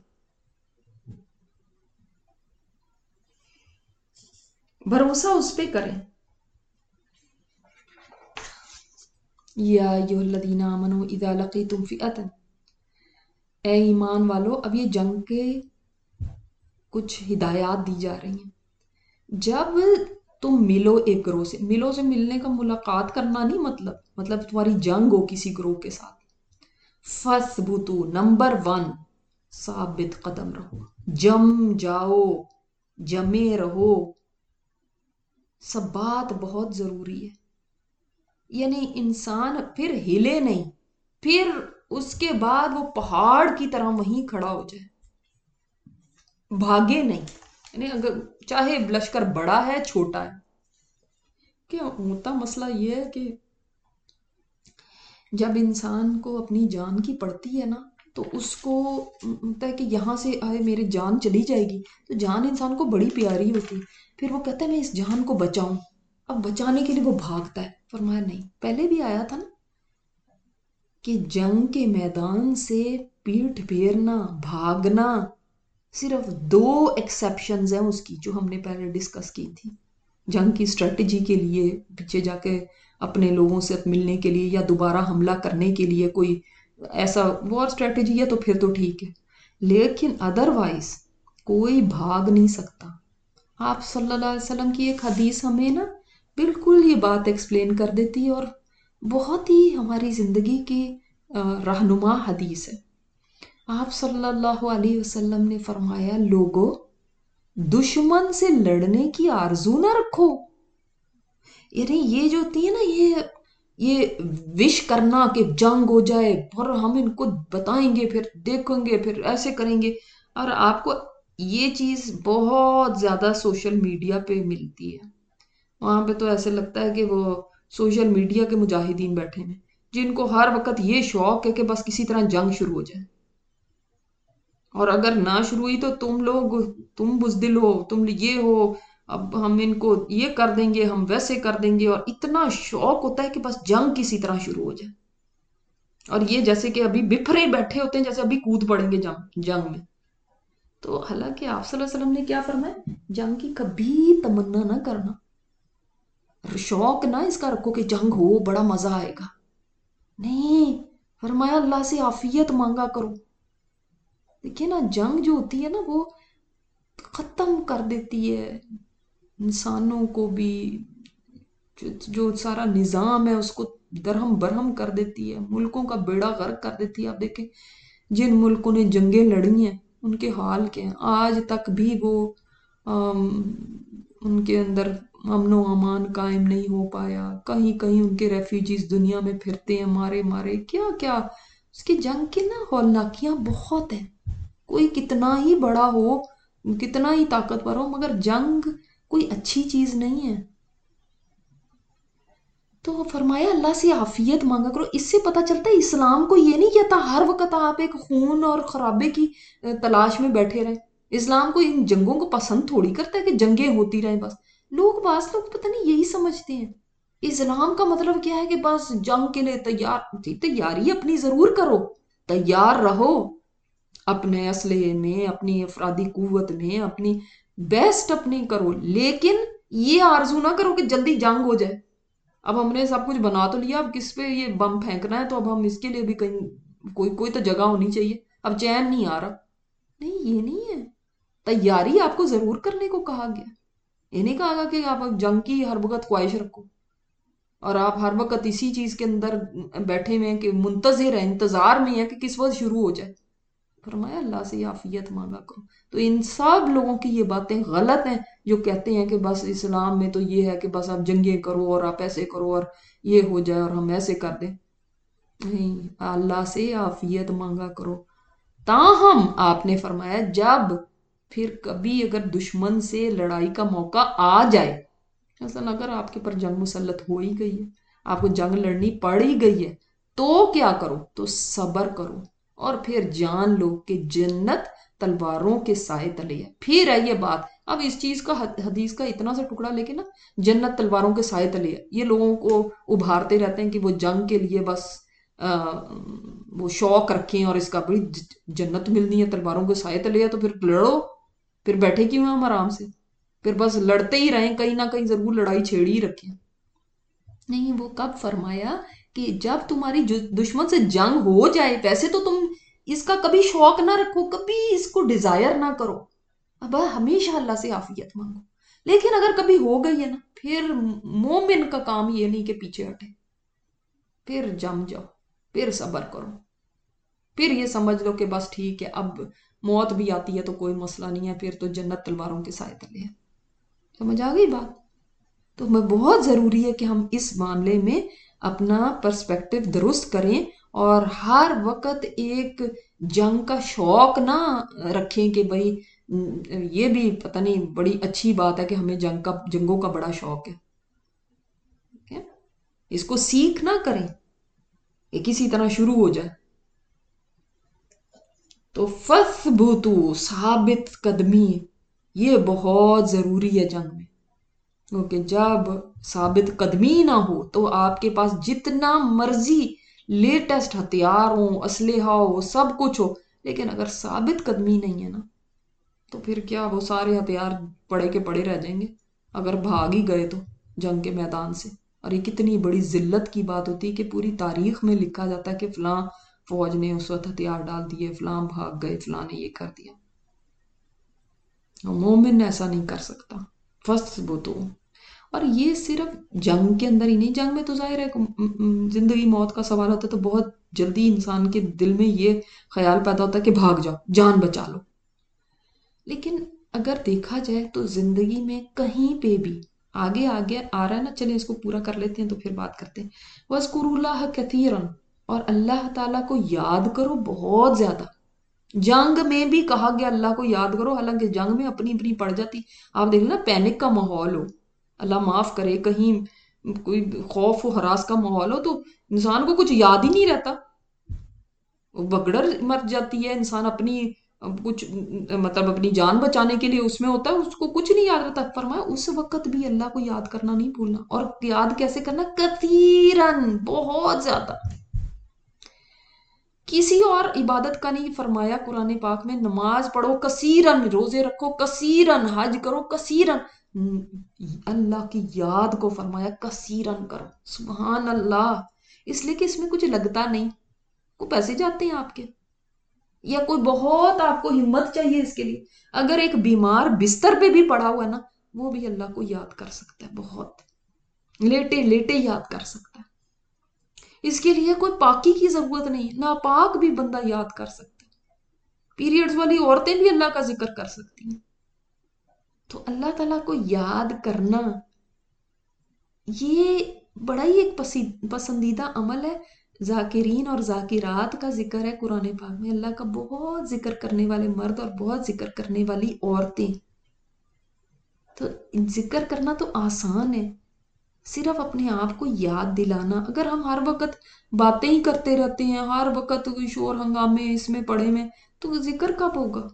भरोसा उस पे करें। या अय्युहल्लज़ीना आमनू इज़ा लक़ीतुम फ़िअतन, ए ईमान वालो, अब ये जंग के कुछ हिदायत दी जा रही हैं। जब तुम मिलो एक ग्रोह से, मिलो से मिलने का मुलाकात करना नहीं, मतलब तुम्हारी जंग हो किसी ग्रोह के साथ, फसबुतु, नंबर वन, साबित कदम रहो, जम जाओ, जमे रहो। सब बात बहुत जरूरी है, यानी इंसान फिर हिले नहीं, फिर उसके बाद वो पहाड़ की तरह वहीं खड़ा हो जाए, भागे नहीं। यानी अगर चाहे लश्कर बड़ा है छोटा है, क्या होता मसला ये है कि जब इंसान को अपनी जान की पड़ती है ना, तो उसको होता है कि यहाँ से आए मेरी जान चली जाएगी, तो जान इंसान को बड़ी प्यारी होती है, फिर वो कहता है मैं इस जान को बचाऊं। अब बचाने के लिए वो भागता है। फरमाया नहीं, पहले भी आया था ना कि जंग के मैदान से पीठ फेरना, भागना, सिर्फ दो एक्सेप्शंस हैं उसकी, जो हमने पहले डिस्कस की थी। जंग की स्ट्रेटजी के लिए, पीछे जाके अपने लोगों से मिलने के लिए, या दोबारा हमला करने के लिए, कोई ऐसा वॉर स्ट्रेटजी है तो फिर तो ठीक है, लेकिन अदरवाइज कोई भाग नहीं सकता। आप सल्लल्लाहु अलैहि वसल्लम की एक हदीस हमें ना बिल्कुल ये बात एक्सप्लेन कर देती है, और बहुत ही हमारी जिंदगी की रहनुमा हदीस है। आप सल्लल्लाहु अलैहि वसल्लम ने फरमाया, लोगों, दुश्मन से लड़ने की आरजू ना रखो। यानी ये जो होती है ना, ये विश करना कि जंग हो जाए और हम इनको बताएंगे, फिर देखेंगे, फिर ऐसे करेंगे। और आपको ये चीज बहुत ज्यादा सोशल मीडिया पे मिलती है, वहां पे तो ऐसे लगता है कि वो सोशल मीडिया के मुजाहिदीन बैठे हैं, जिनको हर वक्त ये शौक है कि बस किसी तरह जंग शुरू हो जाए, और अगर ना शुरू हुई तो तुम बुजदिल हो, तुम ये हो, अब हम इनको ये कर देंगे, हम वैसे कर देंगे, और इतना शौक होता है कि बस जंग किसी तरह शुरू हो जाए। और ये जैसे कि अभी बिफरे बैठे होते हैं, जैसे अभी कूद पड़ेंगे जंग जंग में। तो हालांकि आप सल्लल्लाहु अलैहि वसल्लम ने क्या फरमाया, जंग की कभी तमन्ना ना करना, شوق نہ اس کا رکھو کہ جنگ ہو بڑا مزہ آئے گا، نہیں، فرمایا اللہ سے عافیت مانگا کرو. دیکھیے نا، جنگ جو ہوتی ہے نا وہ ختم کر دیتی ہے انسانوں کو بھی، جو سارا نظام ہے اس کو درہم برہم کر دیتی ہے، ملکوں کا بیڑا غرق کر دیتی ہے. آپ دیکھیں جن ملکوں نے جنگیں لڑی ہیں ان کے حال کیا ہیں، آج تک بھی وہ ان کے اندر امن و امان قائم نہیں ہو پایا. کہیں کہیں ان کے ریفیوجیز دنیا میں پھرتے ہیں مارے مارے، کیا کیا اس کی جنگ کی نا ہولناکیاں بہت ہیں. کوئی کتنا ہی بڑا ہو، کتنا ہی طاقتور ہو، مگر جنگ کوئی اچھی چیز نہیں ہے. تو فرمایا اللہ سے عافیت مانگا کرو. اس سے پتہ چلتا ہے اسلام کو یہ نہیں کہتا ہر وقت آپ ایک خون اور خرابے کی تلاش میں بیٹھے رہیں. اسلام کو ان جنگوں کو پسند تھوڑی کرتا ہے کہ جنگیں ہوتی رہیں بس. بعض لوگ پتہ نہیں یہی سمجھتے ہیں اسلام کا مطلب کیا ہے کہ بس جنگ کے لیے تیاری اپنی ضرور کرو، تیار رہو اپنے اسلحے میں، اپنی افرادی قوت میں، اپنی بیسٹ اپنی کرو، لیکن یہ آرزو نہ کرو کہ جلدی جنگ ہو جائے. اب ہم نے سب کچھ بنا تو لیا، اب کس پہ یہ بم پھینکنا ہے، تو اب ہم اس کے لیے بھی کہیں کوئی تو جگہ ہونی چاہیے. اب چین نہیں آ رہا. نہیں، یہ نہیں ہے. تیاری آپ کو ضرور کرنے کو کہا گیا. یہ نہیں کہا گیا کہ آپ جنگ کی ہر وقت خواہش رکھو اور آپ ہر وقت اسی چیز کے اندر بیٹھے ہوئے ہیں کہ منتظر ہیں، انتظار میں ہے کہ کس وقت شروع ہو جائے. فرمایا اللہ سے عافیت مانگا کرو. تو ان سب لوگوں کی یہ باتیں غلط ہیں جو کہتے ہیں کہ بس اسلام میں تو یہ ہے کہ بس آپ جنگیں کرو اور آپ ایسے کرو اور یہ ہو جائے اور ہم ایسے کر دیں. نہیں، اللہ سے عافیت مانگا کرو. تاہم آپ نے فرمایا جب پھر کبھی اگر دشمن سے لڑائی کا موقع آ جائے، مثلا اگر آپ کے پر جنگ مسلط ہو ہی گئی ہے، آپ کو جنگ لڑنی پڑ ہی گئی ہے، تو کیا کرو؟ تو صبر کرو اور پھر جان لو کہ جنت تلواروں کے سائے تلے ہے. پھر ہے یہ بات، اب اس چیز کا حدیث کا اتنا سا ٹکڑا لے کے نا، جنت تلواروں کے سائے تلے ہے، یہ لوگوں کو ابھارتے رہتے ہیں کہ وہ جنگ کے لیے بس وہ شوق رکھیں اور اس کا بڑی جنت ملنی ہے، تلواروں کے سائے تلے ہے، تو پھر لڑو، پھر بیٹھے کیوں ہیں ہم آرام سے، پھر بس لڑتے ہی رہیں، کہیں نہ کہیں ضرور لڑائی چھیڑ ہی رکھیں. نہیں، وہ کب فرمایا کہ جب تمہاری دشمن سے جنگ ہو جائے. ویسے تو تم اس کا کبھی شوق نہ رکھو، کبھی اس کو ڈیزائر نہ کرو، اب ہمیشہ اللہ سے عافیت مانگو. لیکن اگر کبھی ہو گئی ہے نا، پھر مومن کا کام یہ نہیں کہ پیچھے ہٹے، پھر جم جاؤ، پھر صبر کرو، پھر یہ سمجھ لو کہ بس ٹھیک ہے، اب موت بھی آتی ہے تو کوئی مسئلہ نہیں ہے، پھر تو جنت تلواروں کے سائے تلے ہے. سمجھ آ گئی بات؟ تو میں بہت ضروری ہے کہ ہم اس معاملے میں اپنا پرسپیکٹو درست کریں اور ہر وقت ایک جنگ کا شوق نہ رکھیں کہ بھئی یہ بھی پتہ نہیں بڑی اچھی بات ہے کہ ہمیں جنگوں کا بڑا شوق ہے. اس کو سیکھ نہ کریں کہ کسی طرح شروع ہو جائے. تو فَثْبُتُوا، ثابت قدمی یہ بہت ضروری ہے جنگ میں، کیونکہ جب ثابت قدمی نہ ہو تو آپ کے پاس جتنا مرضی لیٹسٹ ہتھیار ہو، اسلحہ ہو، سب کچھ ہو، لیکن اگر ثابت قدمی نہیں ہے نا، تو پھر کیا وہ سارے ہتھیار پڑے کے پڑے رہ جائیں گے اگر بھاگ ہی گئے تو جنگ کے میدان سے. اور یہ کتنی بڑی ذلت کی بات ہوتی ہے کہ پوری تاریخ میں لکھا جاتا ہے کہ فلاں فوج نے اس وقت ہتھیار ڈال دیے، فلاں بھاگ گئے، فلاں نے یہ کر دیا. مومن ایسا نہیں کر سکتا. فَثْبُتُوا. اور یہ صرف جنگ کے اندر ہی نہیں، جنگ میں تو ظاہر ہے زندگی موت کا سوال ہوتا ہے تو بہت جلدی انسان کے دل میں یہ خیال پیدا ہوتا ہے کہ بھاگ جاؤ، جان بچا لو. لیکن اگر دیکھا جائے تو زندگی میں کہیں پہ بھی آگے آگے آ رہا ہے نا، چلیں اس کو پورا کر لیتے ہیں تو پھر بات کرتے ہیں. وَاذْكُرُوا اللَّهَ كَثِيرًا، اور اللہ تعالیٰ کو یاد کرو بہت زیادہ. جنگ میں بھی کہا گیا اللہ کو یاد کرو، حالانکہ جنگ میں اپنی اپنی پڑ جاتی. آپ دیکھ لیں نا، پینک کا ماحول ہو، اللہ معاف کرے، کہیں کوئی خوف و ہراس کا ماحول ہو تو انسان کو کچھ یاد ہی نہیں رہتا، بگڑر مر جاتی ہے انسان اپنی کچھ مطلب اپنی جان بچانے کے لیے اس میں ہوتا ہے، اس کو کچھ نہیں یاد رہتا. فرمایا اس وقت بھی اللہ کو یاد کرنا نہیں بھولنا. اور یاد کیسے کرنا؟ کثیرن، بہت زیادہ. کسی اور عبادت کا نہیں فرمایا قرآن پاک میں. نماز پڑھو کثیرن، روزے رکھو کثیرن، حج کرو کثیرن، اللہ کی یاد کو فرمایا کثیرن کرو، سبحان اللہ، اس لیے کہ اس میں کچھ لگتا نہیں، کو پیسے جاتے ہیں آپ کے، یا کوئی بہت آپ کو ہمت چاہیے اس کے لیے. اگر ایک بیمار بستر پہ بھی پڑا ہوا ہے نا، وہ بھی اللہ کو یاد کر سکتا ہے، بہت لیٹے لیٹے یاد کر سکتا ہے. اس کے لیے کوئی پاکی کی ضرورت نہیں، ناپاک بھی بندہ یاد کر سکتا ہے. پیریڈز والی عورتیں بھی اللہ کا ذکر کر سکتی ہیں. تو اللہ تعالیٰ کو یاد کرنا یہ بڑا ہی ایک پسندیدہ عمل ہے. ذاکرین اور ذاکرات کا ذکر ہے قرآن پاک میں، اللہ کا بہت ذکر کرنے والے مرد اور بہت ذکر کرنے والی عورتیں. تو ذکر کرنا تو آسان ہے، صرف اپنے آپ کو یاد دلانا. اگر ہم ہر وقت باتیں ہی کرتے رہتے ہیں، ہر وقت شور ہنگامے اس میں پڑے میں، تو ذکر کب ہوگا؟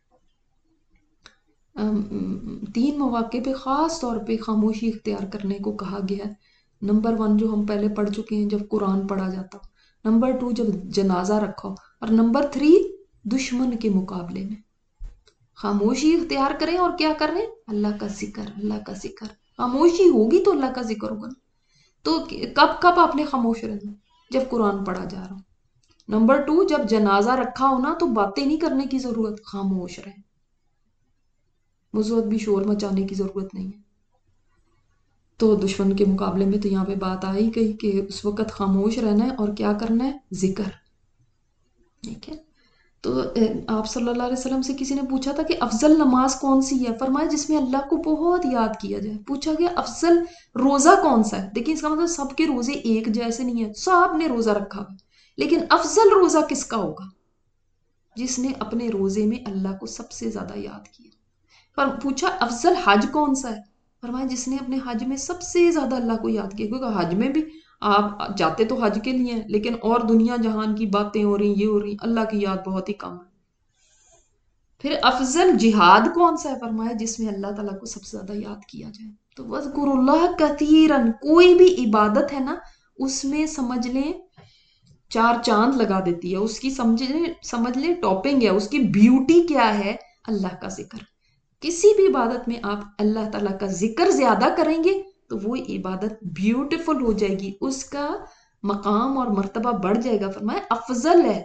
3 مواقع پہ خاص طور پہ خاموشی اختیار کرنے کو کہا گیا ہے. نمبر 1 جو ہم پہلے پڑھ چکے ہیں، جب قرآن پڑھا جاتا. نمبر 2 جب جنازہ رکھو. اور نمبر 3 دشمن کے مقابلے میں خاموشی اختیار کریں. اور کیا کر رہے ہیں؟ اللہ کا ذکر، اللہ کا ذکر. خاموشی ہوگی تو اللہ کا ذکر ہوگا. تو کب کب آپ نے خاموش رہنا؟ جب قرآن پڑھا جا رہا ہو. نمبر 2 جب جنازہ رکھا ہونا تو باتیں نہیں کرنے کی ضرورت، خاموش رہیں. اس وقت بھی شور مچانے کی ضرورت نہیں ہے. تو دشمن کے مقابلے میں تو یہاں پہ بات آ ہی گئی کہ اس وقت خاموش رہنا ہے اور کیا کرنا ہے؟ ذکر. ٹھیک ہے. تو آپ صلی اللہ علیہ وسلم سے کسی نے پوچھا تھا کہ افضل نماز کون سی ہے؟ فرمایا جس میں اللہ کو بہت یاد کیا جائے. پوچھا گیا افضل روزہ کون سا ہے؟ دیکھیں اس کا مطلب سب کے روزے ایک جیسے نہیں ہیں، سب نے روزہ رکھا ہوا، لیکن افضل روزہ کس کا ہوگا؟ جس نے اپنے روزے میں اللہ کو سب سے زیادہ یاد کیا. پوچھا افضل حج کون سا ہے؟ فرمایا جس نے اپنے حج میں سب سے زیادہ اللہ کو یاد کیا. کیونکہ حج میں بھی آپ جاتے تو حج کے لیے ہیں، لیکن اور دنیا جہان کی باتیں ہو رہی، یہ ہو رہی، اللہ کی یاد بہت ہی کم ہے. پھر افضل جہاد کون سا ہے؟ فرمایا جس میں اللہ تعالیٰ کو سب سے زیادہ یاد کیا جائے. تو وَاذْكُرُوا اللَّهَ كَثِيرًا، کوئی بھی عبادت ہے نا، اس میں سمجھ لیں 4 چاند لگا دیتی ہے. اس کی سمجھ لیں ٹاپنگ ہے، اس کی بیوٹی کیا ہے؟ اللہ کا ذکر. کسی بھی عبادت میں آپ اللہ تعالیٰ کا ذکر زیادہ کریں گے تو وہ عبادت بیوٹیفل ہو جائے گی، اس کا مقام اور مرتبہ بڑھ جائے گا. فرمایا افضل ہے،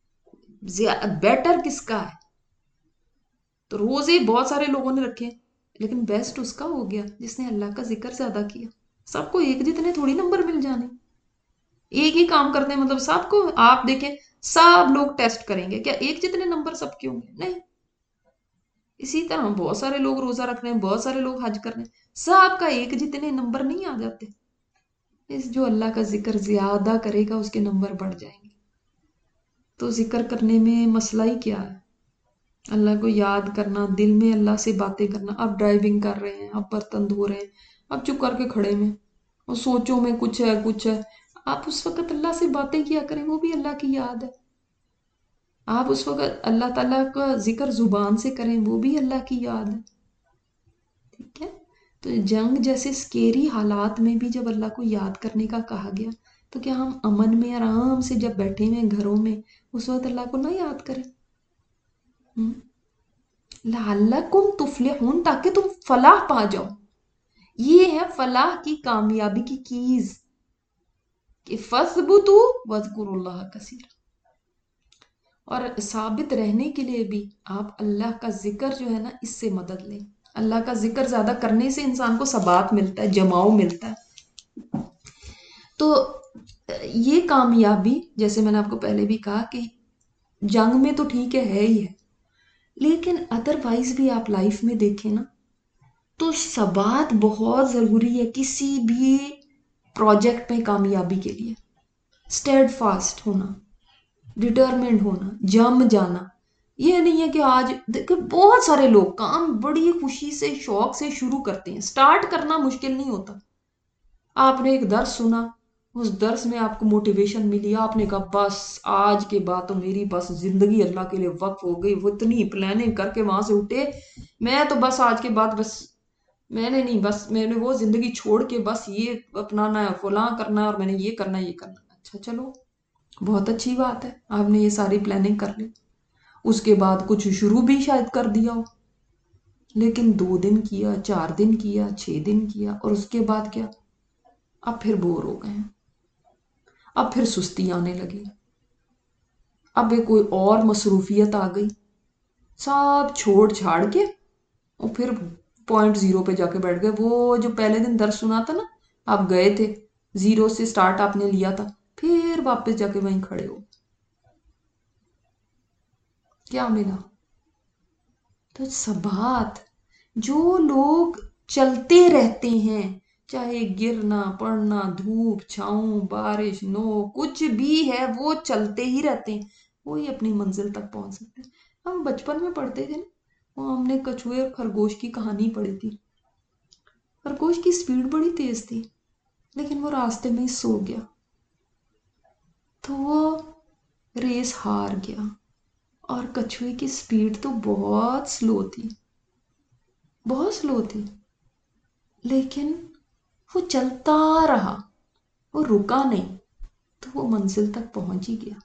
بیٹر کس کا ہے؟ تو روزے بہت سارے لوگوں نے رکھے، لیکن بیسٹ اس کا ہو گیا جس نے اللہ کا ذکر زیادہ کیا. سب کو ایک جتنے تھوڑی نمبر مل جانے، ایک ہی کام کرتے ہیں مطلب سب کو. آپ دیکھیں سب لوگ ٹیسٹ کریں گے، کیا ایک جتنے نمبر سب کے ہوں گے؟ نہیں. اسی طرح بہت سارے لوگ روزہ رکھ رہے ہیں، بہت سارے لوگ حج کر رہے ہیں، سب کا ایک جتنے نمبر نہیں آ جاتے. جو اللہ کا ذکر زیادہ کرے گا اس کے نمبر بڑھ جائیں گے. تو ذکر کرنے میں مسئلہ ہی کیا ہے؟ اللہ کو یاد کرنا، دل میں اللہ سے باتیں کرنا. آپ ڈرائیونگ کر رہے ہیں، آپ برتن دھو رہے ہیں، آپ چپ کر کے کھڑے میں اور سوچوں میں کچھ ہے کچھ ہے، آپ اس وقت اللہ سے باتیں کیا کریں، وہ بھی اللہ کی یاد ہے. آپ اس وقت اللہ تعالیٰ کا ذکر زبان سے کریں، وہ بھی اللہ کی یاد ہے. ٹھیک ہے. تو جنگ جیسے سکیری حالات میں بھی جب اللہ کو یاد کرنے کا کہا گیا، تو کیا ہم امن میں آرام سے جب بیٹھے ہیں گھروں میں اس وقت اللہ کو نہ یاد کریں؟ لعلکم تفلحون، تاکہ تم فلاح پا جاؤ. یہ ہے فلاح کی، کامیابی کی کیز کہ فَاثْبُتُوا وَاذْكُرُوا اللَّهَ كَثِيرًا. اور ثابت رہنے کے لیے بھی آپ اللہ کا ذکر جو ہے نا، اس سے مدد لیں. اللہ کا ذکر زیادہ کرنے سے انسان کو ثبات ملتا ہے، جماؤ ملتا ہے. تو یہ کامیابی جیسے میں نے آپ کو پہلے بھی کہا کہ جنگ میں تو ٹھیک ہے ہی ہے، لیکن ادروائز بھی آپ لائف میں دیکھیں نا تو ثبات بہت ضروری ہے کسی بھی پروجیکٹ میں کامیابی کے لیے. اسٹیڈ فاسٹ ہونا، ڈٹرمنٹ ہونا، جم جانا. یہ نہیں ہے کہ آج دیکھیں بہت سارے لوگ کام بڑی خوشی سے شوق سے شروع کرتے ہیں، سٹارٹ کرنا مشکل نہیں ہوتا. آپ نے ایک درس سنا، اس درس میں آپ کو موٹیویشن ملی، آپ نے کہا بس آج کے بعد تو میری بس زندگی اللہ کے لیے وقف ہو گئی. وہ اتنی پلاننگ کر کے وہاں سے اٹھے، میں تو بس آج کے بعد بس میں نے نہیں، بس میں نے وہ زندگی چھوڑ کے بس یہ اپنانا ہے، فلاں کرنا ہے، اور میں نے یہ کرنا ہے یہ کرنا ہے. اچھا چلو بہت اچھی بات ہے، آپ نے یہ ساری پلاننگ کر لی. اس کے بعد کچھ شروع بھی شاید کر دیا ہو، لیکن 2 دن کیا، 4 دن کیا، 6 دن کیا، اور اس کے بعد کیا؟ اب پھر بور ہو گئے ہیں، اب پھر سستی آنے لگی، اب ایک کوئی اور مصروفیت آ گئی، سب چھوڑ چھاڑ کے اور پھر .0 پہ جا کے بیٹھ گئے. وہ جو پہلے دن درس سنا تھا نا، آپ گئے تھے 0 سے سٹارٹ آپ نے لیا تھا، پھر واپس جا کے وہیں کھڑے ہو. کیا ملا؟ تو ثبات. جو لوگ چلتے رہتے ہیں، چاہے گرنا پڑنا، دھوپ چھاؤں، بارش نو، کچھ بھی ہے، وہ چلتے ہی رہتے ہیں، وہی اپنی منزل تک پہنچ سکتے ہیں. ہم بچپن میں پڑھتے تھے نا، وہ ہم نے کچھوے اور خرگوش کی کہانی پڑھی تھی. خرگوش کی سپیڈ بڑی تیز تھی، لیکن وہ راستے میں ہی سو گیا، تو وہ ریس ہار گیا. اور کچھوے کی سپیڈ تو بہت سلو تھی، بہت سلو تھی، لیکن وہ چلتا رہا، وہ رکا نہیں، تو وہ منزل تک پہنچ ہی گیا.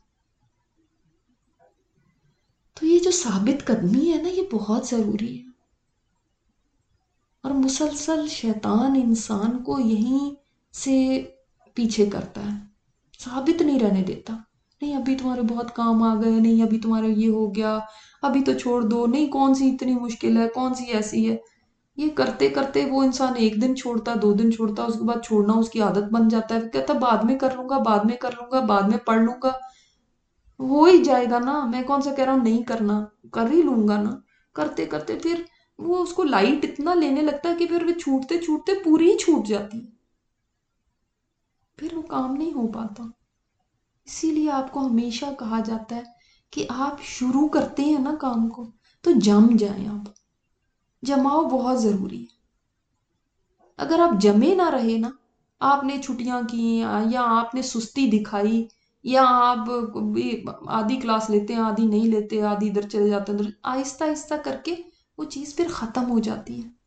تو یہ جو ثابت قدمی ہے نا، یہ بہت ضروری ہے. اور مسلسل شیطان انسان کو یہیں سے پیچھے کرتا ہے، ثابت نہیں رہنے دیتا. نہیں ابھی تمہارے بہت کام آ گئے، نہیں ابھی تمہارے یہ ہو گیا، ابھی تو چھوڑ دو، نہیں کون سی اتنی مشکل ہے، کون سی ایسی ہے. یہ کرتے کرتے وہ انسان 1 دن چھوڑتا، 2 دن چھوڑتا، اس کے بعد چھوڑنا اس کی عادت بن جاتا ہے. کہتا بعد میں کر لوں گا، بعد میں کر لوں گا، بعد میں پڑھ لوں گا. ہو ہی جائے گا نا، میں کون سا کہہ رہا ہوں نہیں کرنا، کر ہی لوں گا نا. کرتے کرتے پھر وہ اس کو لائٹ اتنا لینے لگتا ہے کہ پھر وہ چھوٹتے چھوٹتے پوری ہی چھوٹ جاتی ہے، پھر وہ کام نہیں ہو پاتا. اسی لیے آپ کو ہمیشہ کہا جاتا ہے کہ آپ شروع کرتے ہیں نا کام کو تو جم جائیں. آپ جماؤ بہت ضروری ہے. اگر آپ جمے نہ رہے نا، آپ نے چھٹیاں کی یا آپ نے سستی دکھائی، یا آپ آدھی کلاس لیتے ہیں آدھی نہیں لیتے، آدھی ادھر چلے جاتے ہیں ادھر، آہستہ آہستہ کر کے وہ چیز پھر ختم ہو جاتی ہے.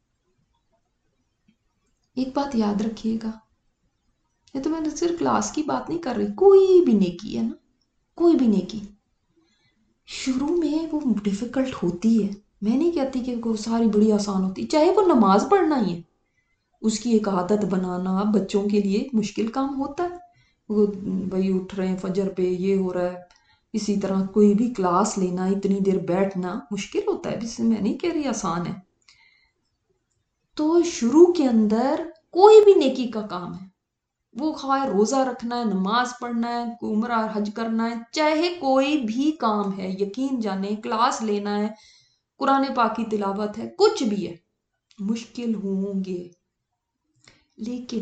ایک بات یاد رکھیے گا، یہ تو میں نے صرف کلاس کی بات نہیں کر رہی، کوئی بھی نیکی ہے نا، کوئی بھی نیکی شروع میں وہ ڈیفیکلٹ ہوتی ہے. میں نہیں کہتی کہ وہ ساری بڑی آسان ہوتی، چاہے وہ نماز پڑھنا ہی ہے، اس کی ایک عادت بنانا بچوں کے لیے مشکل کام ہوتا ہے. وہ بھائی اٹھ رہے ہیں فجر پہ، یہ ہو رہا ہے. اسی طرح کوئی بھی کلاس لینا، اتنی دیر بیٹھنا مشکل ہوتا ہے، جس میں نہیں کہہ رہی آسان ہے. تو شروع کے اندر کوئی بھی نیکی کا کام ہے، وہ خواہ روزہ رکھنا ہے، نماز پڑھنا ہے، عمرہ حج کرنا ہے، چاہے کوئی بھی کام ہے، یقین جانے کلاس لینا ہے، قرآن پاک کی تلاوت ہے، کچھ بھی ہے، مشکل ہوں گے. لیکن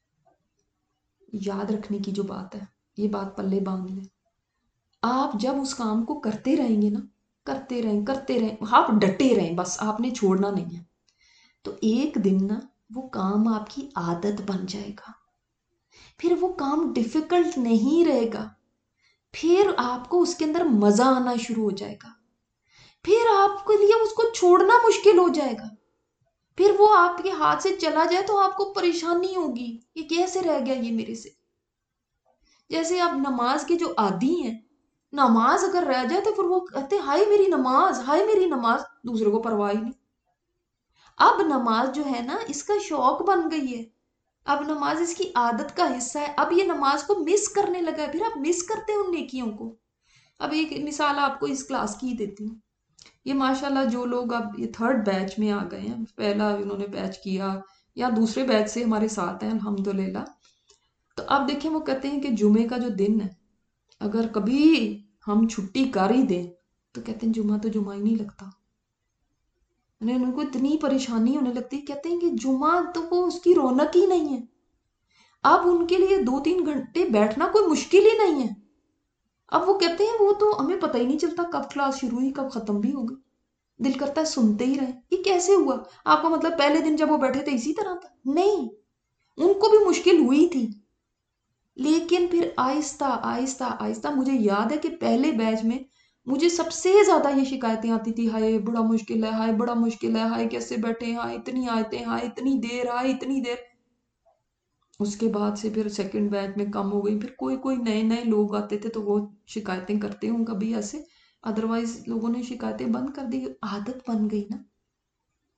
یاد رکھنے کی جو بات ہے، یہ بات پلے باندھ لیں، آپ جب اس کام کو کرتے رہیں گے نا، کرتے رہیں، آپ ڈٹے رہیں، بس آپ نے چھوڑنا نہیں ہے، تو ایک دن نا وہ کام آپ کی عادت بن جائے گا. پھر وہ کام ڈیفیکلٹ نہیں رہے گا، پھر آپ کو اس کے اندر مزہ آنا شروع ہو جائے گا، پھر آپ کے لیے اس کو چھوڑنا مشکل ہو جائے گا. پھر وہ آپ کے ہاتھ سے چلا جائے تو آپ کو پریشانی ہوگی، یہ کیسے رہ گیا یہ میرے سے. جیسے آپ نماز کے جو عادی ہیں، نماز اگر رہ جائے تو پھر وہ کہتے ہائے میری نماز، ہائے میری نماز، دوسرے کو پرواہ ہی نہیں. اب نماز جو ہے نا، اس کا شوق بن گئی ہے، اب نماز اس کی عادت کا حصہ ہے، اب یہ نماز کو مس کرنے لگا ہے، پھر آپ مس کرتے ہیں ان نیکیوں کو. اب ایک مثال آپ کو اس کلاس کی ہی دیتی ہوں. یہ ماشاءاللہ جو لوگ اب یہ 3rd بیچ میں آ گئے ہیں، پہلا انہوں نے بیچ کیا یا دوسرے بیچ سے ہمارے ساتھ ہیں الحمدللہ، تو اب دیکھیں وہ کہتے ہیں کہ جمعے کا جو دن ہے، اگر کبھی ہم چھٹی کر ہی دیں تو کہتے ہیں جمعہ تو جمعہ ہی نہیں لگتا. ان کو اتنی پریشانی ہونے لگتی، کہتے ہیں کہ جمعہ تو وہ اس کی رونق ہی نہیں ہے. اب ان کے لیے 2-3 گھنٹے بیٹھنا کوئی مشکل ہی نہیں ہے. اب وہ کہتے ہیں وہ تو ہمیں پتہ ہی نہیں چلتا کب کلاس شروع ہوئی کب ختم بھی ہوگی، دل کرتا ہے سنتے ہی رہیں. یہ کیسے ہوا؟ آپ کا مطلب پہلے دن جب وہ بیٹھے تھے اسی طرح تھا؟ نہیں، ان کو بھی مشکل ہوئی تھی، لیکن پھر آہستہ آہستہ آہستہ. مجھے یاد ہے کہ پہلے بیچ میں مجھے سب سے زیادہ یہ شکایتیں آتی تھی، ہائے بڑا مشکل ہے، ہائے بڑا مشکل ہے، ہائے کیسے بیٹھے، ہائے اتنی آیتیں، ہائے اتنی دیر، ہائے اتنی دیر. اس کے بعد سے پھر 2nd بیچ میں کم ہو گئی، پھر کوئی کوئی نئے نئے لوگ آتے تھے تو وہ شکایتیں کرتے ہوں کبھی ایسے، ادروائز لوگوں نے شکایتیں بند کر دی، عادت بن گئی نا.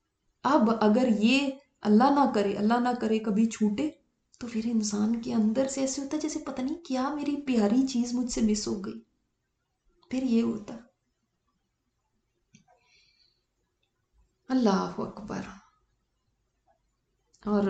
اب اگر یہ اللہ نہ کرے کبھی چھوٹے، تو پھر انسان کے اندر سے ایسے ہوتا ہے جیسے پتہ نہیں کیا میری پیاری چیز مجھ سے مس ہو گئی، پھر یہ ہوتا. اللہ اکبر. اور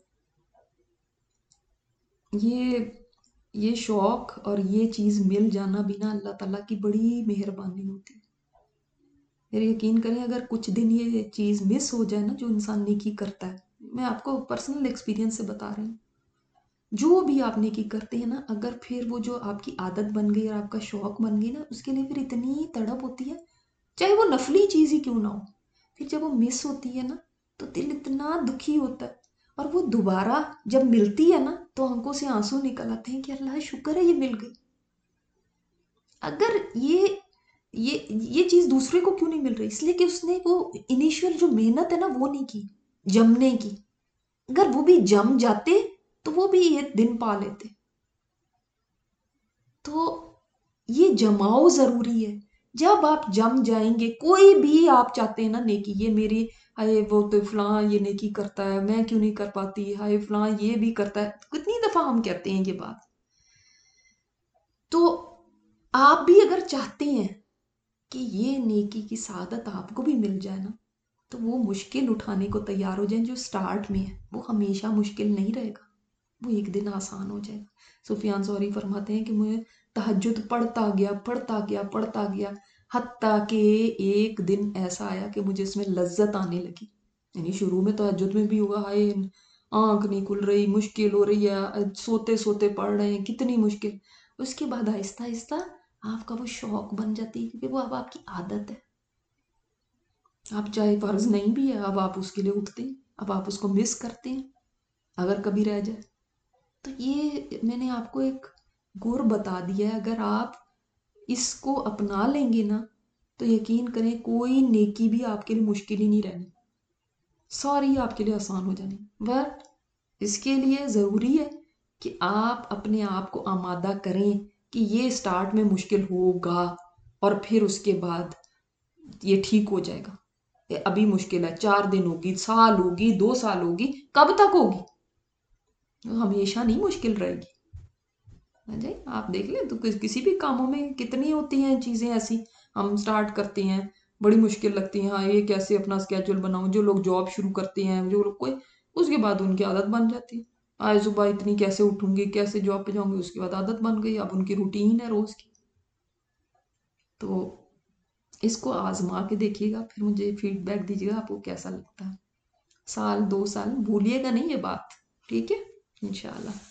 یہ یہ شوق اور یہ چیز مل جانا بھی نا اللہ تعالیٰ کی بڑی مہربانی ہوتی ہے. پھر یقین کریں اگر کچھ دن یہ چیز مس ہو جائے نا جو انسان نیکی کرتا ہے، میں آپ کو پرسنل ایکسپیرینس سے بتا رہی ہوں، جو بھی آپ نیکی کرتے ہیں نا، اگر پھر وہ جو آپ کی عادت بن گئی اور آپ کا شوق بن گئی نا، اس کے لیے پھر اتنی تڑپ ہوتی ہے، چاہے وہ نفلی چیز ہی کیوں نہ ہو. پھر جب وہ مس ہوتی ہے نا تو دل اتنا دکھی ہوتا ہے، اور وہ دوبارہ جب ملتی ہے نا تو آنکھوں سے آنسو نکل آتے ہیں کہ اللہ شکر ہے یہ مل گئی. اگر یہ چیز دوسرے کو کیوں نہیں مل رہی؟ اس لیے کہ اس نے وہ انیشیل جو محنت ہے نا وہ نہیں کی جمنے کی. اگر وہ بھی جم جاتے تو وہ بھی ایک دن پا لیتے. تو یہ جماؤ ضروری ہے. جب آپ جم جائیں گے، کوئی بھی آپ چاہتے ہیں نا نیکی، یہ میری ہائے وہ تو فلاں یہ نیکی کرتا ہے میں کیوں نہیں کر پاتی، ہائے فلاں یہ بھی کرتا ہے، کتنی دفعہ ہم کہتے ہیں یہ بات. تو آپ بھی اگر چاہتے ہیں کہ یہ نیکی کی سعادت آپ کو بھی مل جائے نا، تو وہ مشکل اٹھانے کو تیار ہو جائیں جو سٹارٹ میں ہے. وہ ہمیشہ مشکل نہیں رہے گا، وہ ایک دن آسان ہو جائے گا. سفیان ثوری فرماتے ہیں کہ مجھے تہجد پڑھتا گیا حتیٰ کہ ایک دن ایسا آیا کہ مجھے اس میں لذت آنے لگی. یعنی شروع میں تہجد میں بھی ہوگا ہائے آنکھ نہیں کھل رہی، مشکل ہو رہی ہے، سوتے سوتے پڑھ رہے ہیں کتنی مشکل. اس کے بعد آہستہ آہستہ آپ کا وہ شوق بن جاتی ہے، کیونکہ وہ اب آپ کی عادت ہے. آپ چاہے فرض نہیں بھی ہے اب آپ اس کے لیے اٹھتے ہیں، اب آپ اس کو مس کرتے ہیں اگر کبھی رہ جائے. تو یہ میں نے آپ کو ایک گر بتا دیا ہے، اگر آپ اس کو اپنا لیں گے نا تو یقین کریں کوئی نیکی بھی آپ کے لیے مشکل ہی نہیں رہنی، ساری آپ کے لیے آسان ہو جانی. بٹ اس کے لیے ضروری ہے کہ آپ اپنے آپ کو آمادہ کریں کہ یہ سٹارٹ میں مشکل ہوگا اور پھر اس کے بعد یہ ٹھیک ہو جائے گا. ابھی مشکل ہے، 4 دن ہوگی، سال ہوگی، 2 سال ہوگی، کب تک ہوگی؟ ہمیشہ نہیں مشکل رہے گی. آپ دیکھ لیں تو کسی بھی کاموں میں کتنی ہوتی ہیں چیزیں ایسی ہم سٹارٹ کرتے ہیں بڑی مشکل لگتی ہیں، ہاں یہ کیسے اپنا اسکیجول بناؤں. جو لوگ جاب شروع کرتے ہیں، جو لوگ کوئی، اس کے بعد ان کی عادت بن جاتی ہے، آج صبح اتنی کیسے اٹھوں گی، کیسے جاب پہ جاؤں گی، اس کے بعد عادت بن گئی، اب ان کی روٹین ہے روز کی. تو اس کو آزما کے دیکھیے گا، پھر مجھے فیڈ بیک دیجیے گا آپ کو کیسا لگتا ہے. 1 سال 2 سال بھولیے گا نہیں یہ بات، ٹھیک ہے انشاءاللہ.